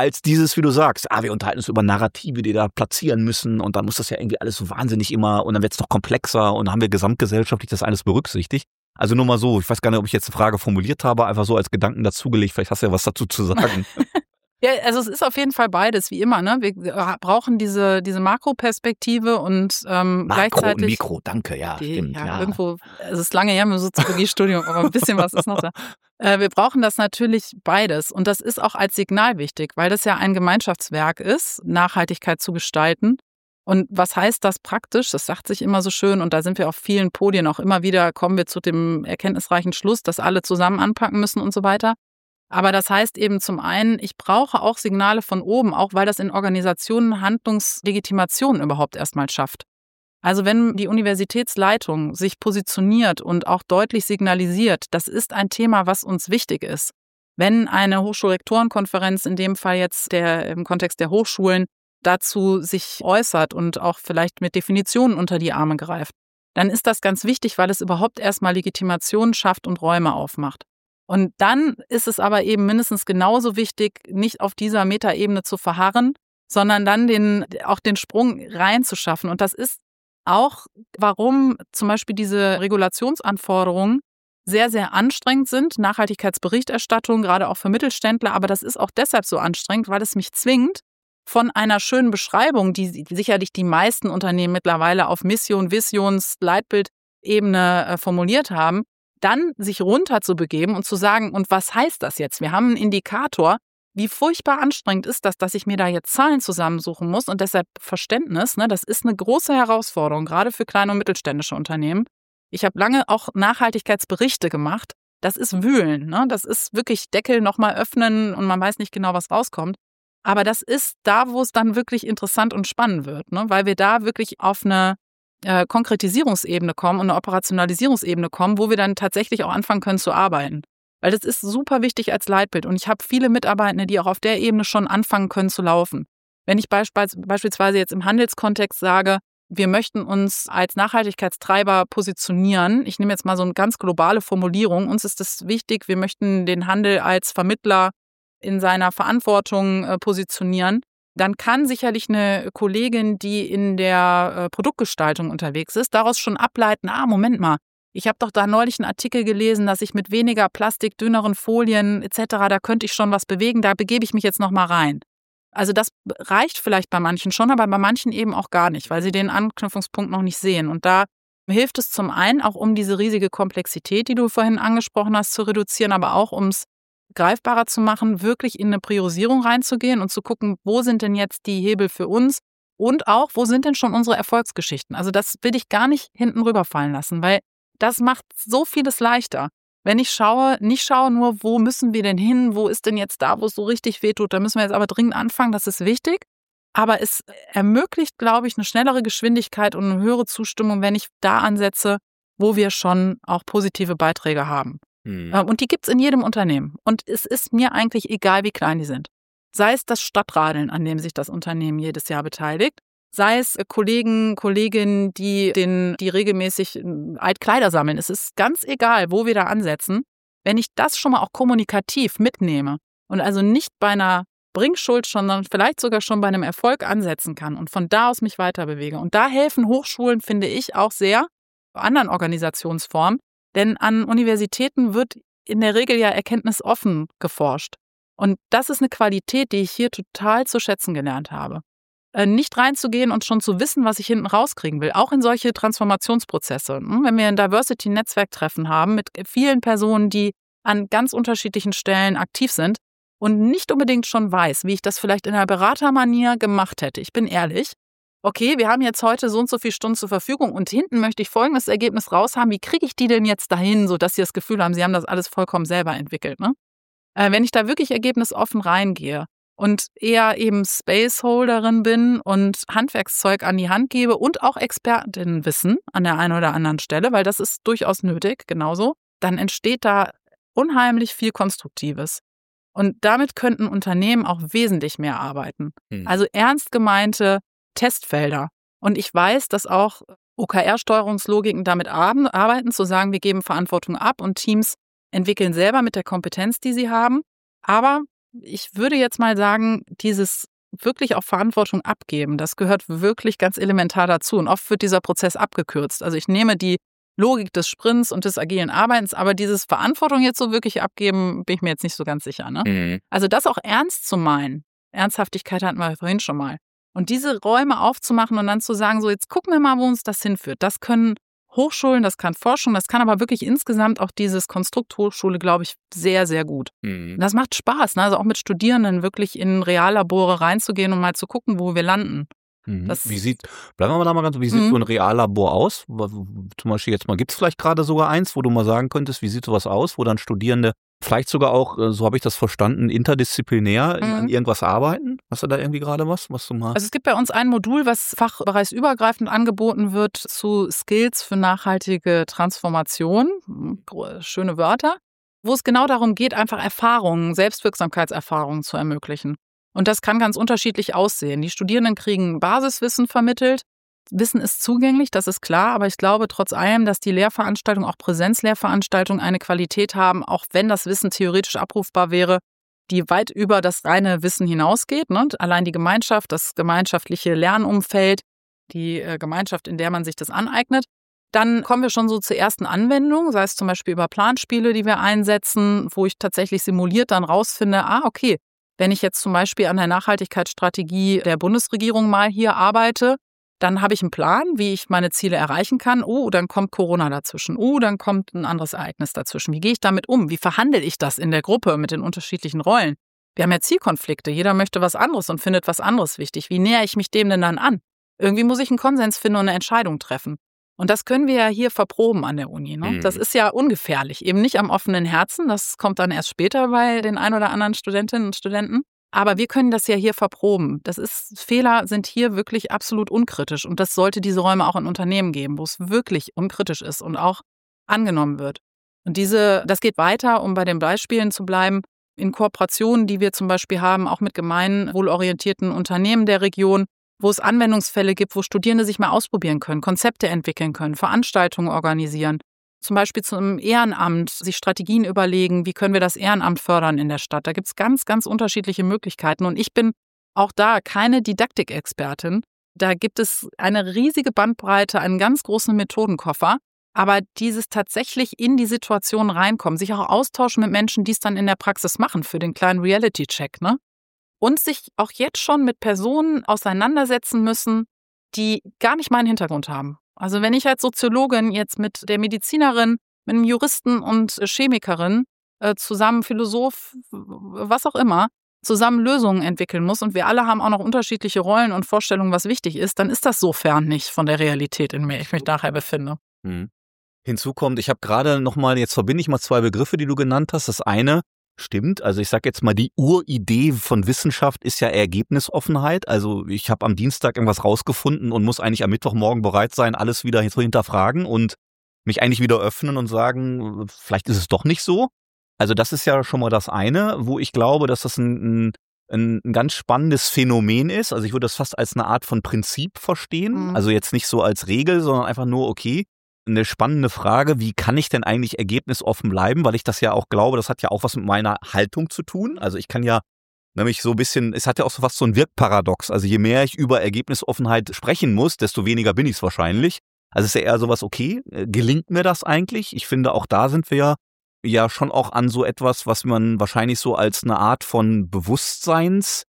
als dieses, wie du sagst, ah, wir unterhalten uns über Narrative, die da platzieren müssen und dann muss das ja irgendwie alles so wahnsinnig immer und dann wird es noch komplexer und dann haben wir gesamtgesellschaftlich das alles berücksichtigt. Also nur mal so, ich weiß gar nicht, ob ich jetzt eine Frage formuliert habe, einfach so als Gedanken dazugelegt, vielleicht hast du ja was dazu zu sagen. Ja, also es ist auf jeden Fall beides, wie immer, ne? Wir brauchen diese, diese Makroperspektive und ähm, Makro gleichzeitig... und Mikro, danke, ja, die, stimmt. Ja, Ja. irgendwo, es ist lange her im Soziologiestudium, aber ein bisschen was ist noch da. Äh, wir brauchen das natürlich beides und das ist auch als Signal wichtig, weil das ja ein Gemeinschaftswerk ist, Nachhaltigkeit zu gestalten. Und was heißt das praktisch? Das sagt sich immer so schön und da sind wir auf vielen Podien auch immer wieder, kommen wir zu dem erkenntnisreichen Schluss, dass alle zusammen anpacken müssen und so weiter. Aber das heißt eben zum einen, ich brauche auch Signale von oben, auch weil das in Organisationen Handlungslegitimation überhaupt erstmal schafft. Also wenn die Universitätsleitung sich positioniert und auch deutlich signalisiert, das ist ein Thema, was uns wichtig ist. Wenn eine Hochschulrektorenkonferenz, in dem Fall jetzt der im Kontext der Hochschulen, dazu sich äußert und auch vielleicht mit Definitionen unter die Arme greift, dann ist das ganz wichtig, weil es überhaupt erstmal Legitimation schafft und Räume aufmacht. Und dann ist es aber eben mindestens genauso wichtig, nicht auf dieser Metaebene zu verharren, sondern dann den, auch den Sprung reinzuschaffen. Und das ist auch, warum zum Beispiel diese Regulationsanforderungen sehr, sehr anstrengend sind. Nachhaltigkeitsberichterstattung, gerade auch für Mittelständler. Aber das ist auch deshalb so anstrengend, weil es mich zwingt, von einer schönen Beschreibung, die sicherlich die meisten Unternehmen mittlerweile auf Mission, Visions, Leitbildebene äh, formuliert haben, dann sich runter zu begeben und zu sagen, und was heißt das jetzt? Wir haben einen Indikator, wie furchtbar anstrengend ist das, dass ich mir da jetzt Zahlen zusammensuchen muss und deshalb Verständnis, ne, das ist eine große Herausforderung, gerade für kleine und mittelständische Unternehmen. Ich habe lange auch Nachhaltigkeitsberichte gemacht. Das ist Wühlen, ne? Das ist wirklich Deckel nochmal öffnen und man weiß nicht genau, was rauskommt. Aber das ist da, wo es dann wirklich interessant und spannend wird, ne? Weil wir da wirklich auf eine äh, Konkretisierungsebene kommen und eine Operationalisierungsebene kommen, wo wir dann tatsächlich auch anfangen können zu arbeiten. Weil das ist super wichtig als Leitbild und ich habe viele Mitarbeitende, die auch auf der Ebene schon anfangen können zu laufen. Wenn ich beispielsweise jetzt im Handelskontext sage, wir möchten uns als Nachhaltigkeitstreiber positionieren, ich nehme jetzt mal so eine ganz globale Formulierung, uns ist es wichtig, wir möchten den Handel als Vermittler in seiner Verantwortung äh, positionieren, dann kann sicherlich eine Kollegin, die in der äh, Produktgestaltung unterwegs ist, daraus schon ableiten, ah, Moment mal, ich habe doch da neulich einen Artikel gelesen, dass ich mit weniger Plastik, dünneren Folien et cetera, da könnte ich schon was bewegen, da begebe ich mich jetzt nochmal rein. Also das reicht vielleicht bei manchen schon, aber bei manchen eben auch gar nicht, weil sie den Anknüpfungspunkt noch nicht sehen. Und da hilft es zum einen auch, um diese riesige Komplexität, die du vorhin angesprochen hast, zu reduzieren, aber auch, um es greifbarer zu machen, wirklich in eine Priorisierung reinzugehen und zu gucken, wo sind denn jetzt die Hebel für uns und auch, wo sind denn schon unsere Erfolgsgeschichten. Also das will ich gar nicht hinten rüberfallen lassen, weil das macht so vieles leichter. Wenn ich schaue, nicht schaue nur, wo müssen wir denn hin, wo ist denn jetzt da, wo es so richtig wehtut, da müssen wir jetzt aber dringend anfangen, das ist wichtig. Aber es ermöglicht, glaube ich, eine schnellere Geschwindigkeit und eine höhere Zustimmung, wenn ich da ansetze, wo wir schon auch positive Beiträge haben. Hm. Und die gibt es in jedem Unternehmen. Und es ist mir eigentlich egal, wie klein die sind. Sei es das Stadtradeln, an dem sich das Unternehmen jedes Jahr beteiligt, sei es Kollegen, Kolleginnen, die, den, die regelmäßig Altkleider sammeln. Es ist ganz egal, wo wir da ansetzen. Wenn ich das schon mal auch kommunikativ mitnehme und also nicht bei einer Bringschuld, sondern vielleicht sogar schon bei einem Erfolg ansetzen kann und von da aus mich weiter bewege. Und da helfen Hochschulen, finde ich, auch sehr anderen Organisationsformen. Denn an Universitäten wird in der Regel ja erkenntnisoffen geforscht. Und das ist eine Qualität, die ich hier total zu schätzen gelernt habe. Nicht reinzugehen und schon zu wissen, was ich hinten rauskriegen will, auch in solche Transformationsprozesse. Wenn wir ein Diversity-Netzwerktreffen haben mit vielen Personen, die an ganz unterschiedlichen Stellen aktiv sind und nicht unbedingt schon weiß, wie ich das vielleicht in einer Beratermanier gemacht hätte. Ich bin ehrlich, okay, wir haben jetzt heute so und so viele Stunden zur Verfügung und hinten möchte ich folgendes Ergebnis raus haben. Wie kriege ich die denn jetzt dahin, sodass sie das Gefühl haben, sie haben das alles vollkommen selber entwickelt, ne? Wenn ich da wirklich ergebnisoffen reingehe und eher eben Spaceholderin bin und Handwerkszeug an die Hand gebe und auch Expertinnenwissen an der einen oder anderen Stelle, weil das ist durchaus nötig, genauso, dann entsteht da unheimlich viel Konstruktives. Und damit könnten Unternehmen auch wesentlich mehr arbeiten. Hm. Also ernst gemeinte Testfelder. Und ich weiß, dass auch O K R-Steuerungslogiken damit arbeiten, zu sagen, wir geben Verantwortung ab und Teams entwickeln selber mit der Kompetenz, die sie haben. Aber ich würde jetzt mal sagen, dieses wirklich auch Verantwortung abgeben, das gehört wirklich ganz elementar dazu. Und oft wird dieser Prozess abgekürzt. Also ich nehme die Logik des Sprints und des agilen Arbeitens, aber dieses Verantwortung jetzt so wirklich abgeben, bin ich mir jetzt nicht so ganz sicher. Ne? Mhm. Also das auch ernst zu meinen. Ernsthaftigkeit hatten wir vorhin schon mal. Und diese Räume aufzumachen und dann zu sagen, so jetzt gucken wir mal, wo uns das hinführt. Das können Hochschulen, das kann Forschung, das kann aber wirklich insgesamt auch dieses Konstrukt Hochschule, glaube ich, sehr, sehr gut. Mhm. Das macht Spaß, ne? Also auch mit Studierenden wirklich in Reallabore reinzugehen und mal zu gucken, wo wir landen. Mhm. Das wie sieht, bleiben wir mal da mal ganz, wie sieht mhm. so ein Reallabor aus? Zum Beispiel jetzt mal, gibt es vielleicht gerade sogar eins, wo du mal sagen könntest, wie sieht sowas aus, wo dann Studierende vielleicht sogar auch, so habe ich das verstanden, interdisziplinär mhm. an irgendwas arbeiten? Hast du da irgendwie gerade was, was du mal? Also es gibt bei uns ein Modul, was fachbereichsübergreifend angeboten wird zu Skills für nachhaltige Transformation. Schöne Wörter. Wo es genau darum geht, einfach Erfahrungen, Selbstwirksamkeitserfahrungen zu ermöglichen. Und das kann ganz unterschiedlich aussehen. Die Studierenden kriegen Basiswissen vermittelt. Wissen ist zugänglich, das ist klar, aber ich glaube trotz allem, dass die Lehrveranstaltungen, auch Präsenzlehrveranstaltungen, eine Qualität haben, auch wenn das Wissen theoretisch abrufbar wäre, die weit über das reine Wissen hinausgeht. Ne? Allein die Gemeinschaft, das gemeinschaftliche Lernumfeld, die äh, Gemeinschaft, in der man sich das aneignet. Dann kommen wir schon so zur ersten Anwendung, sei es zum Beispiel über Planspiele, die wir einsetzen, wo ich tatsächlich simuliert dann rausfinde, ah, okay, wenn ich jetzt zum Beispiel an der Nachhaltigkeitsstrategie der Bundesregierung mal hier arbeite, dann habe ich einen Plan, wie ich meine Ziele erreichen kann. Oh, dann kommt Corona dazwischen. Oh, dann kommt ein anderes Ereignis dazwischen. Wie gehe ich damit um? Wie verhandle ich das in der Gruppe mit den unterschiedlichen Rollen? Wir haben ja Zielkonflikte. Jeder möchte was anderes und findet was anderes wichtig. Wie nähere ich mich dem denn dann an? Irgendwie muss ich einen Konsens finden und eine Entscheidung treffen. Und das können wir ja hier verproben an der Uni. Ne? Mhm. Das ist ja ungefährlich. Eben nicht am offenen Herzen. Das kommt dann erst später bei den ein oder anderen Studentinnen und Studenten. Aber wir können das ja hier verproben. Das ist, Fehler sind hier wirklich absolut unkritisch. Und das sollte diese Räume auch in Unternehmen geben, wo es wirklich unkritisch ist und auch angenommen wird. Und diese, das geht weiter, um bei den Beispielen zu bleiben, in Kooperationen, die wir zum Beispiel haben, auch mit gemeinwohlorientierten Unternehmen der Region, wo es Anwendungsfälle gibt, wo Studierende sich mal ausprobieren können, Konzepte entwickeln können, Veranstaltungen organisieren. Zum Beispiel zum Ehrenamt, sich Strategien überlegen, wie können wir das Ehrenamt fördern in der Stadt. Da gibt es ganz, ganz unterschiedliche Möglichkeiten. Und ich bin auch da keine Didaktikexpertin. Da gibt es eine riesige Bandbreite, einen ganz großen Methodenkoffer. Aber dieses tatsächlich in die Situation reinkommen, sich auch austauschen mit Menschen, die es dann in der Praxis machen, für den kleinen Reality-Check, ne? Und sich auch jetzt schon mit Personen auseinandersetzen müssen, die gar nicht meinen Hintergrund haben. Also wenn ich als Soziologin jetzt mit der Medizinerin, mit einem Juristen und Chemikerin äh, zusammen Philosoph, was auch immer, zusammen Lösungen entwickeln muss und wir alle haben auch noch unterschiedliche Rollen und Vorstellungen, was wichtig ist, dann ist das so fern nicht von der Realität, in der ich mich nachher befinde. Hm. Hinzu kommt, ich habe gerade nochmal, jetzt verbinde ich mal zwei Begriffe, die du genannt hast. Das eine stimmt, also ich sage jetzt mal, die Uridee von Wissenschaft ist ja Ergebnisoffenheit. Also ich habe am Dienstag irgendwas rausgefunden und muss eigentlich am Mittwochmorgen bereit sein, alles wieder zu hinterfragen und mich eigentlich wieder öffnen und sagen, vielleicht ist es doch nicht so. Also das ist ja schon mal das eine, wo ich glaube, dass das ein, ein, ein ganz spannendes Phänomen ist. Also ich würde das fast als eine Art von Prinzip verstehen. Mhm. Also jetzt nicht so als Regel, sondern einfach nur, okay, eine spannende Frage, wie kann ich denn eigentlich ergebnisoffen bleiben? Weil ich das ja auch glaube, das hat ja auch was mit meiner Haltung zu tun. Also ich kann ja nämlich so ein bisschen, es hat ja auch so fast so ein Wirkparadox. Also je mehr ich über Ergebnisoffenheit sprechen muss, desto weniger bin ich es wahrscheinlich. Also es ist ja eher sowas, okay, gelingt mir das eigentlich? Ich finde, auch da sind wir ja, ja schon auch an so etwas, was man wahrscheinlich so als eine Art von Bewusstseins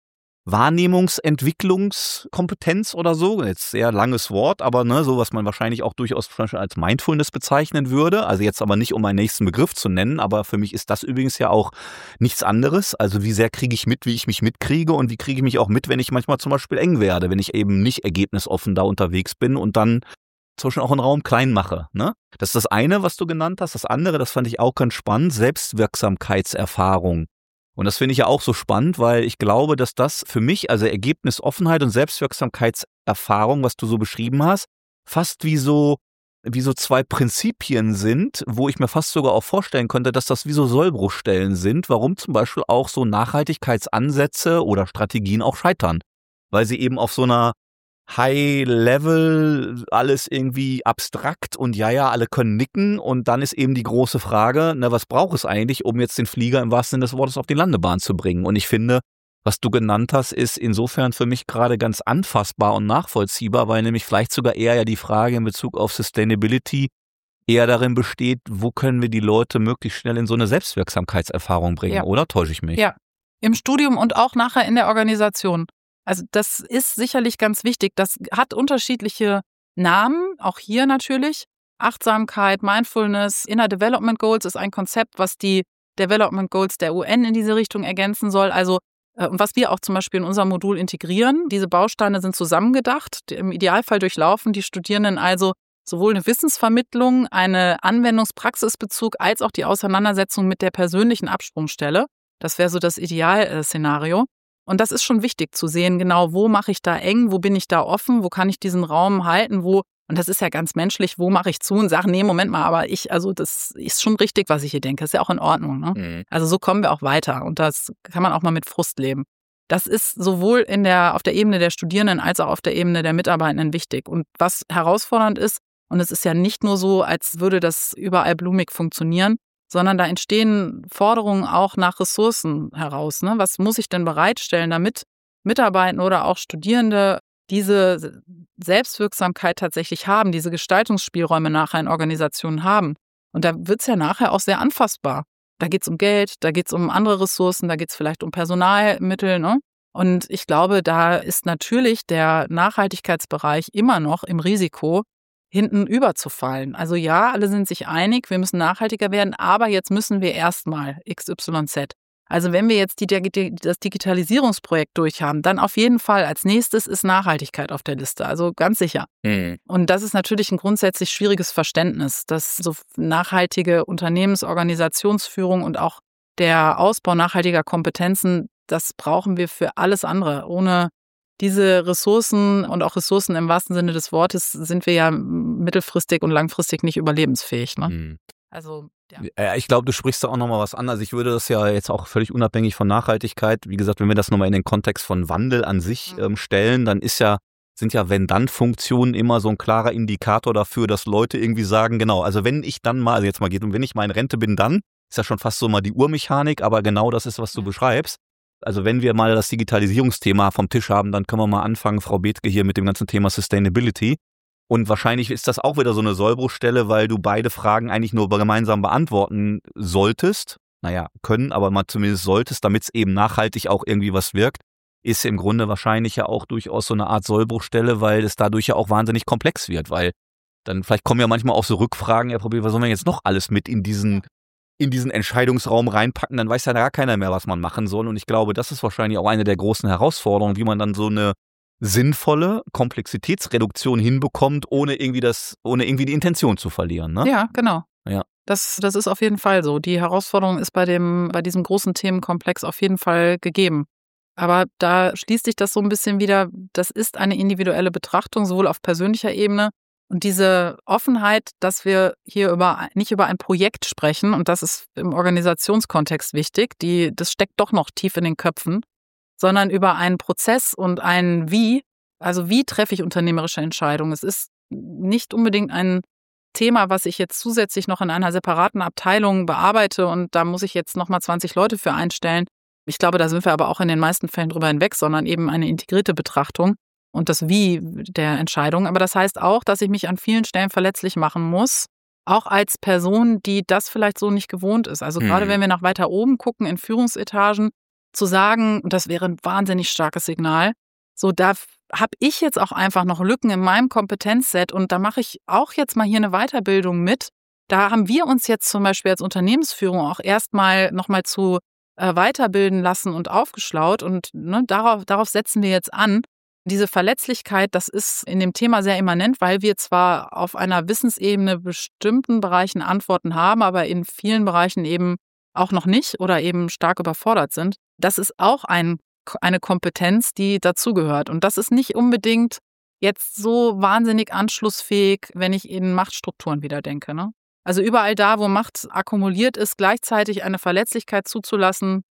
Wahrnehmungsentwicklungskompetenz oder so, jetzt sehr langes Wort, aber ne, so was man wahrscheinlich auch durchaus als Mindfulness bezeichnen würde, also jetzt aber nicht, um meinen nächsten Begriff zu nennen, aber für mich ist das übrigens ja auch nichts anderes, also wie sehr kriege ich mit, wie ich mich mitkriege und wie kriege ich mich auch mit, wenn ich manchmal zum Beispiel eng werde, wenn ich eben nicht ergebnisoffen da unterwegs bin und dann zum Beispiel auch einen Raum klein mache, ne? Das ist das eine, was du genannt hast, das andere, das fand ich auch ganz spannend, Selbstwirksamkeitserfahrung. Und das finde ich ja auch so spannend, weil ich glaube, dass das für mich, also Ergebnisoffenheit und Selbstwirksamkeitserfahrung, was du so beschrieben hast, fast wie so, wie so zwei Prinzipien sind, wo ich mir fast sogar auch vorstellen könnte, dass das wie so Sollbruchstellen sind, warum zum Beispiel auch so Nachhaltigkeitsansätze oder Strategien auch scheitern. Weil sie eben auf so einer High Level, alles irgendwie abstrakt und ja, ja, alle können nicken und dann ist eben die große Frage, na, was braucht es eigentlich, um jetzt den Flieger im wahrsten Sinne des Wortes auf die Landebahn zu bringen? Und ich finde, was du genannt hast, ist insofern für mich gerade ganz anfassbar und nachvollziehbar, weil nämlich vielleicht sogar eher ja die Frage in Bezug auf Sustainability eher darin besteht, wo können wir die Leute möglichst schnell in so eine Selbstwirksamkeitserfahrung bringen, ja. Oder täusche ich mich? Ja, im Studium und auch nachher in der Organisation. Also das ist sicherlich ganz wichtig. Das hat unterschiedliche Namen, auch hier natürlich. Achtsamkeit, Mindfulness, Inner Development Goals ist ein Konzept, was die Development Goals der U N in diese Richtung ergänzen soll. Also und was wir auch zum Beispiel in unserem Modul integrieren. Diese Bausteine sind zusammengedacht, im Idealfall durchlaufen die Studierenden also sowohl eine Wissensvermittlung, eine Anwendungspraxisbezug als auch die Auseinandersetzung mit der persönlichen Absprungstelle. Das wäre so das Idealszenario. Und das ist schon wichtig zu sehen, genau, wo mache ich da eng, wo bin ich da offen, wo kann ich diesen Raum halten, wo, und das ist ja ganz menschlich, wo mache ich zu und sage, nee, Moment mal, aber ich, also das ist schon richtig, was ich hier denke, ist ja auch in Ordnung. Ne? Mhm. Also so kommen wir auch weiter und das kann man auch mal mit Frust leben. Das ist sowohl in der, auf der Ebene der Studierenden als auch auf der Ebene der Mitarbeitenden wichtig. Und was herausfordernd ist, und es ist ja nicht nur so, als würde das überall blumig funktionieren, sondern da entstehen Forderungen auch nach Ressourcen heraus. Ne? Was muss ich denn bereitstellen, damit Mitarbeitende oder auch Studierende diese Selbstwirksamkeit tatsächlich haben, diese Gestaltungsspielräume nachher in Organisationen haben? Und da wird es ja nachher auch sehr anfassbar. Da geht es um Geld, da geht es um andere Ressourcen, da geht es vielleicht um Personalmittel. Ne? Und ich glaube, da ist natürlich der Nachhaltigkeitsbereich immer noch im Risiko, hinten überzufallen. Also ja, alle sind sich einig, wir müssen nachhaltiger werden, aber jetzt müssen wir erstmal X Y Z. Also wenn wir jetzt die, die, das Digitalisierungsprojekt durchhaben, dann auf jeden Fall als nächstes ist Nachhaltigkeit auf der Liste, also ganz sicher. Mhm. Und das ist natürlich ein grundsätzlich schwieriges Verständnis, dass so nachhaltige Unternehmensorganisationsführung und auch der Ausbau nachhaltiger Kompetenzen, das brauchen wir für alles andere. Ohne diese Ressourcen und auch Ressourcen im wahrsten Sinne des Wortes sind wir ja mittelfristig und langfristig nicht überlebensfähig. Ne? Mhm. Also ja. Ich glaube, du sprichst da auch nochmal was an. Also ich würde das ja jetzt auch völlig unabhängig von Nachhaltigkeit, wie gesagt, wenn wir das nochmal in den Kontext von Wandel an sich mhm. ähm, stellen, dann ist ja, sind ja Wenn-Dann-Funktionen immer so ein klarer Indikator dafür, dass Leute irgendwie sagen, genau, also wenn ich dann mal, also jetzt mal geht und wenn ich mal in Rente bin, dann ist ja schon fast so mal die Urmechanik, aber genau das ist, was du mhm. beschreibst. Also wenn wir mal das Digitalisierungsthema vom Tisch haben, dann können wir mal anfangen, Frau Bethke, hier mit dem ganzen Thema Sustainability. Und wahrscheinlich ist das auch wieder so eine Sollbruchstelle, weil du beide Fragen eigentlich nur gemeinsam beantworten solltest. Naja, können, aber mal zumindest solltest, damit es eben nachhaltig auch irgendwie was wirkt, ist im Grunde wahrscheinlich ja auch durchaus so eine Art Sollbruchstelle, weil es dadurch ja auch wahnsinnig komplex wird. Weil dann vielleicht kommen ja manchmal auch so Rückfragen, ja, probier, was sollen wir jetzt noch alles mit in diesen in diesen Entscheidungsraum reinpacken, dann weiß ja gar keiner mehr, was man machen soll. Und ich glaube, das ist wahrscheinlich auch eine der großen Herausforderungen, wie man dann so eine sinnvolle Komplexitätsreduktion hinbekommt, ohne irgendwie das, ohne irgendwie die Intention zu verlieren. Ne? Ja, genau. Ja. Das, das ist auf jeden Fall so. Die Herausforderung ist bei dem, bei diesem großen Themenkomplex auf jeden Fall gegeben. Aber da schließt sich das so ein bisschen wieder, das ist eine individuelle Betrachtung, sowohl auf persönlicher Ebene. Und diese Offenheit, dass wir hier über nicht über ein Projekt sprechen, und das ist im Organisationskontext wichtig, die, das steckt doch noch tief in den Köpfen, sondern über einen Prozess und ein Wie, also wie treffe ich unternehmerische Entscheidungen. Es ist nicht unbedingt ein Thema, was ich jetzt zusätzlich noch in einer separaten Abteilung bearbeite und da muss ich jetzt nochmal zwanzig Leute für einstellen. Ich glaube, da sind wir aber auch in den meisten Fällen drüber hinweg, sondern eben eine integrierte Betrachtung. Und das Wie der Entscheidung. Aber das heißt auch, dass ich mich an vielen Stellen verletzlich machen muss, auch als Person, die das vielleicht so nicht gewohnt ist. Also mhm. gerade wenn wir nach weiter oben gucken, in Führungsetagen, zu sagen, und das wäre ein wahnsinnig starkes Signal, so da habe ich jetzt auch einfach noch Lücken in meinem Kompetenzset und da mache ich auch jetzt mal hier eine Weiterbildung mit. Da haben wir uns jetzt zum Beispiel als Unternehmensführung auch erstmal nochmal zu äh, weiterbilden lassen und aufgeschlaut und ne, darauf, darauf setzen wir jetzt an. Diese Verletzlichkeit, das ist in dem Thema sehr immanent, weil wir zwar auf einer Wissensebene bestimmten Bereichen Antworten haben, aber in vielen Bereichen eben auch noch nicht oder eben stark überfordert sind. Das ist auch ein, eine Kompetenz, die dazugehört. Und das ist nicht unbedingt jetzt so wahnsinnig anschlussfähig, wenn ich in Machtstrukturen wieder denke. Ne? Also überall da, wo Macht akkumuliert ist, gleichzeitig eine Verletzlichkeit zuzulassen,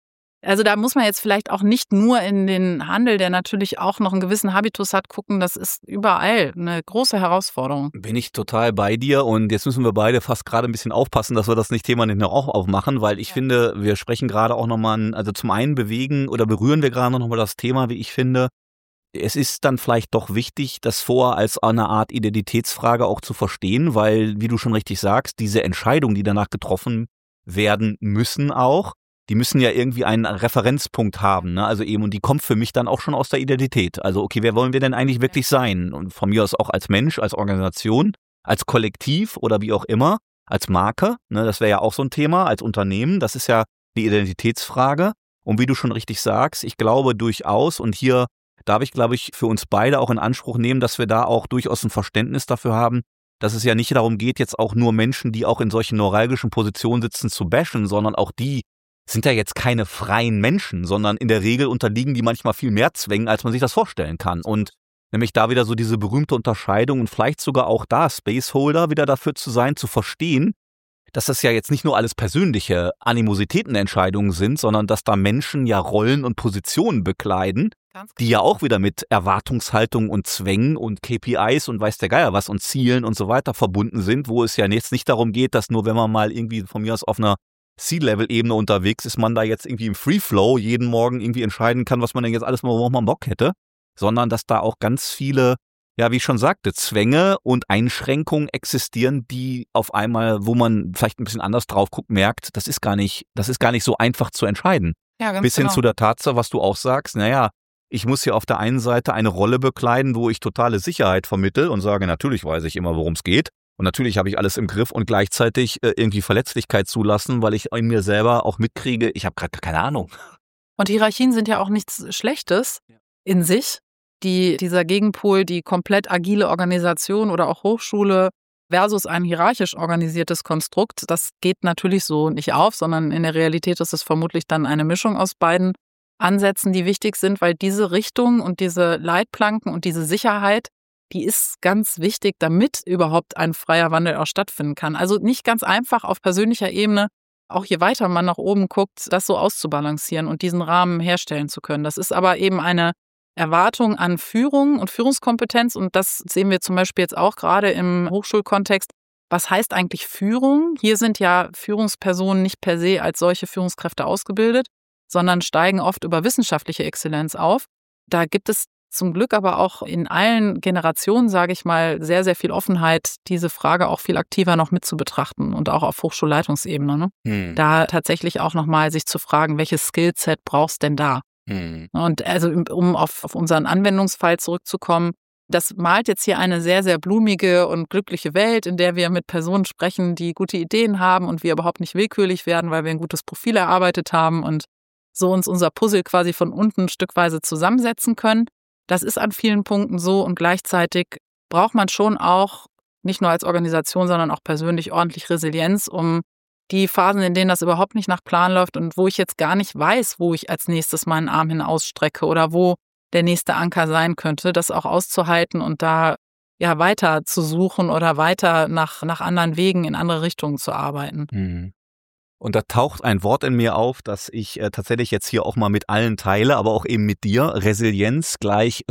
Also da muss man jetzt vielleicht auch nicht nur in den Handel, der natürlich auch noch einen gewissen Habitus hat, gucken. Das ist überall eine große Herausforderung. Bin ich total bei dir und jetzt müssen wir beide fast gerade ein bisschen aufpassen, dass wir das nicht Thema nicht noch auch aufmachen, weil ich ja. finde, wir sprechen gerade auch nochmal, also zum einen bewegen oder berühren wir gerade nochmal das Thema, wie ich finde. Es ist dann vielleicht doch wichtig, das vorher als eine Art Identitätsfrage auch zu verstehen, weil, wie du schon richtig sagst, diese Entscheidungen, die danach getroffen werden müssen auch, die müssen ja irgendwie einen Referenzpunkt haben, ne? Also eben, und die kommt für mich dann auch schon aus der Identität. Also okay, wer wollen wir denn eigentlich wirklich sein? Und von mir aus auch als Mensch, als Organisation, als Kollektiv oder wie auch immer, als Marke, ne? Das wäre ja auch so ein Thema, als Unternehmen, das ist ja die Identitätsfrage. Und wie du schon richtig sagst, ich glaube durchaus, und hier darf ich, glaube ich, für uns beide auch in Anspruch nehmen, dass wir da auch durchaus ein Verständnis dafür haben, dass es ja nicht darum geht, jetzt auch nur Menschen, die auch in solchen neuralgischen Positionen sitzen, zu bashen, sondern auch die sind ja jetzt keine freien Menschen, sondern in der Regel unterliegen die manchmal viel mehr Zwängen, als man sich das vorstellen kann. Und nämlich da wieder so diese berühmte Unterscheidung und vielleicht sogar auch da Spaceholder wieder dafür zu sein, zu verstehen, dass das ja jetzt nicht nur alles persönliche Animositätenentscheidungen sind, sondern dass da Menschen ja Rollen und Positionen bekleiden, die ja auch wieder mit Erwartungshaltung und Zwängen und K P Is und weiß der Geier was und Zielen und so weiter verbunden sind, wo es ja jetzt nicht darum geht, dass nur wenn man mal irgendwie von mir aus auf einer C-Level-Ebene unterwegs ist, man da jetzt irgendwie im Free-Flow jeden Morgen irgendwie entscheiden kann, was man denn jetzt alles mal, worauf man Bock hätte, sondern dass da auch ganz viele, ja, wie ich schon sagte, Zwänge und Einschränkungen existieren, die auf einmal, wo man vielleicht ein bisschen anders drauf guckt, merkt, das ist gar nicht, das ist gar nicht so einfach zu entscheiden. Ja, ganz Bis hin genau. zu der Tatsache, was du auch sagst, naja, ich muss hier auf der einen Seite eine Rolle bekleiden, wo ich totale Sicherheit vermittle und sage, natürlich weiß ich immer, worum es geht. Und natürlich habe ich alles im Griff und gleichzeitig äh, irgendwie Verletzlichkeit zulassen, weil ich in mir selber auch mitkriege, ich habe gerade keine Ahnung. Und Hierarchien sind ja auch nichts Schlechtes in sich. Die, dieser Gegenpol, die komplett agile Organisation oder auch Hochschule versus ein hierarchisch organisiertes Konstrukt, das geht natürlich so nicht auf, sondern in der Realität ist es vermutlich dann eine Mischung aus beiden Ansätzen, die wichtig sind, weil diese Richtung und diese Leitplanken und diese Sicherheit, die ist ganz wichtig, damit überhaupt ein freier Wandel auch stattfinden kann. Also nicht ganz einfach auf persönlicher Ebene, auch je weiter man nach oben guckt, das so auszubalancieren und diesen Rahmen herstellen zu können. Das ist aber eben eine Erwartung an Führung und Führungskompetenz und das sehen wir zum Beispiel jetzt auch gerade im Hochschulkontext. Was heißt eigentlich Führung? Hier sind ja Führungspersonen nicht per se als solche Führungskräfte ausgebildet, sondern steigen oft über wissenschaftliche Exzellenz auf. Da gibt es zum Glück aber auch in allen Generationen, sage ich mal, sehr, sehr viel Offenheit, diese Frage auch viel aktiver noch mit zu betrachten und auch auf Hochschulleitungsebene. Ne? Hm. Da tatsächlich auch nochmal sich zu fragen, welches Skillset brauchst denn da? Hm. Und also um auf, auf unseren Anwendungsfall zurückzukommen, das malt jetzt hier eine sehr, sehr blumige und glückliche Welt, in der wir mit Personen sprechen, die gute Ideen haben und wir überhaupt nicht willkürlich werden, weil wir ein gutes Profil erarbeitet haben und so uns unser Puzzle quasi von unten stückweise zusammensetzen können. Das ist an vielen Punkten so und gleichzeitig braucht man schon auch, nicht nur als Organisation, sondern auch persönlich ordentlich Resilienz, um die Phasen, in denen das überhaupt nicht nach Plan läuft und wo ich jetzt gar nicht weiß, wo ich als nächstes meinen Arm hin ausstrecke oder wo der nächste Anker sein könnte, das auch auszuhalten und da ja weiter zu suchen oder weiter nach, nach anderen Wegen in andere Richtungen zu arbeiten. Mhm. Und da taucht ein Wort in mir auf, das ich äh, tatsächlich jetzt hier auch mal mit allen teile, aber auch eben mit dir. Resilienz gleich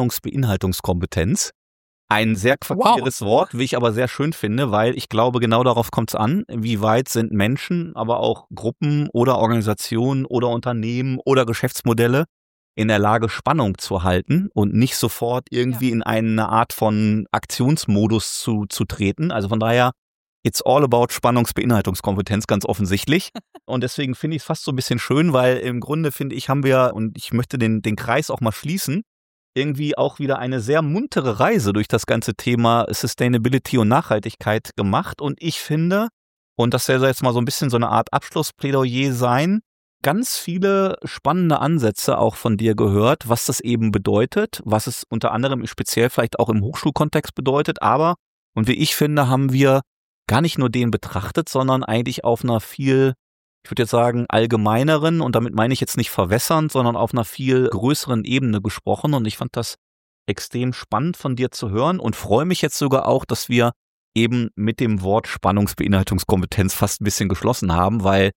Spannungsbeinhaltungskompetenz. Ein sehr quatschigres wow. Wort, wie ich aber sehr schön finde, weil ich glaube, genau darauf kommt es an. Wie weit sind Menschen, aber auch Gruppen oder Organisationen oder Unternehmen oder Geschäftsmodelle in der Lage, Spannung zu halten und nicht sofort irgendwie ja. in eine Art von Aktionsmodus zu, zu treten. Also von daher, it's all about Spannungsbeinhaltungskompetenz, ganz offensichtlich. Und deswegen finde ich es fast so ein bisschen schön, weil im Grunde finde ich, haben wir, und ich möchte den, den Kreis auch mal schließen, irgendwie auch wieder eine sehr muntere Reise durch das ganze Thema Sustainability und Nachhaltigkeit gemacht. Und ich finde, und das soll jetzt mal so ein bisschen so eine Art Abschlussplädoyer sein, ganz viele spannende Ansätze auch von dir gehört, was das eben bedeutet, was es unter anderem speziell vielleicht auch im Hochschulkontext bedeutet. Aber, und wie ich finde, haben wir gar nicht nur den betrachtet, sondern eigentlich auf einer viel, ich würde jetzt sagen, allgemeineren, und damit meine ich jetzt nicht verwässernd, sondern auf einer viel größeren Ebene gesprochen. Und ich fand das extrem spannend von dir zu hören und freue mich jetzt sogar auch, dass wir eben mit dem Wort Spannungsbeinhaltungskompetenz fast ein bisschen geschlossen haben, weil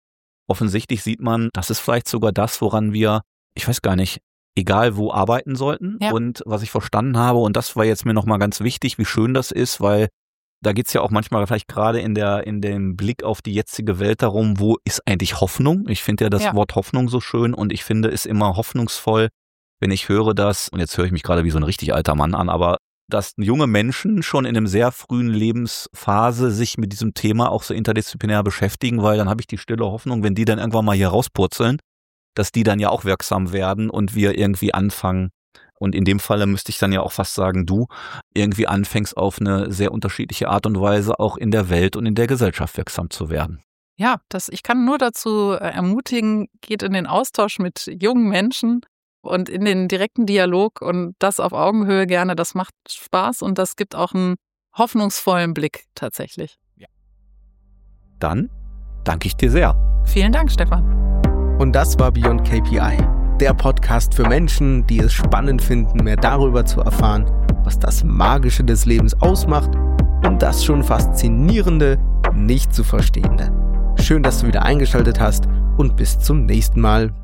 offensichtlich sieht man, das ist vielleicht sogar das, woran wir, ich weiß gar nicht, egal wo arbeiten sollten. Ja. Und was ich verstanden habe, und das war jetzt mir nochmal ganz wichtig, wie schön das ist, weil da geht's ja auch manchmal vielleicht gerade in der in dem Blick auf die jetzige Welt darum, wo ist eigentlich Hoffnung? Ich finde ja das ja. Wort Hoffnung so schön und ich finde es immer hoffnungsvoll, wenn ich höre, dass, und jetzt höre ich mich gerade wie so ein richtig alter Mann an, aber dass junge Menschen schon in einem sehr frühen Lebensphase sich mit diesem Thema auch so interdisziplinär beschäftigen, weil dann habe ich die stille Hoffnung, wenn die dann irgendwann mal hier rauspurzeln, dass die dann ja auch wirksam werden und wir irgendwie anfangen. Und in dem Falle müsste ich dann ja auch fast sagen, du irgendwie anfängst auf eine sehr unterschiedliche Art und Weise auch in der Welt und in der Gesellschaft wirksam zu werden. Ja, das, ich kann nur dazu ermutigen, geht in den Austausch mit jungen Menschen und in den direkten Dialog und das auf Augenhöhe gerne. Das macht Spaß und das gibt auch einen hoffnungsvollen Blick tatsächlich. Ja. Dann danke ich dir sehr. Vielen Dank, Stefan. Und das war Beyond K P I. Der Podcast für Menschen, die es spannend finden, mehr darüber zu erfahren, was das Magische des Lebens ausmacht und das schon Faszinierende nicht zu Verstehende. Schön, dass du wieder eingeschaltet hast und bis zum nächsten Mal.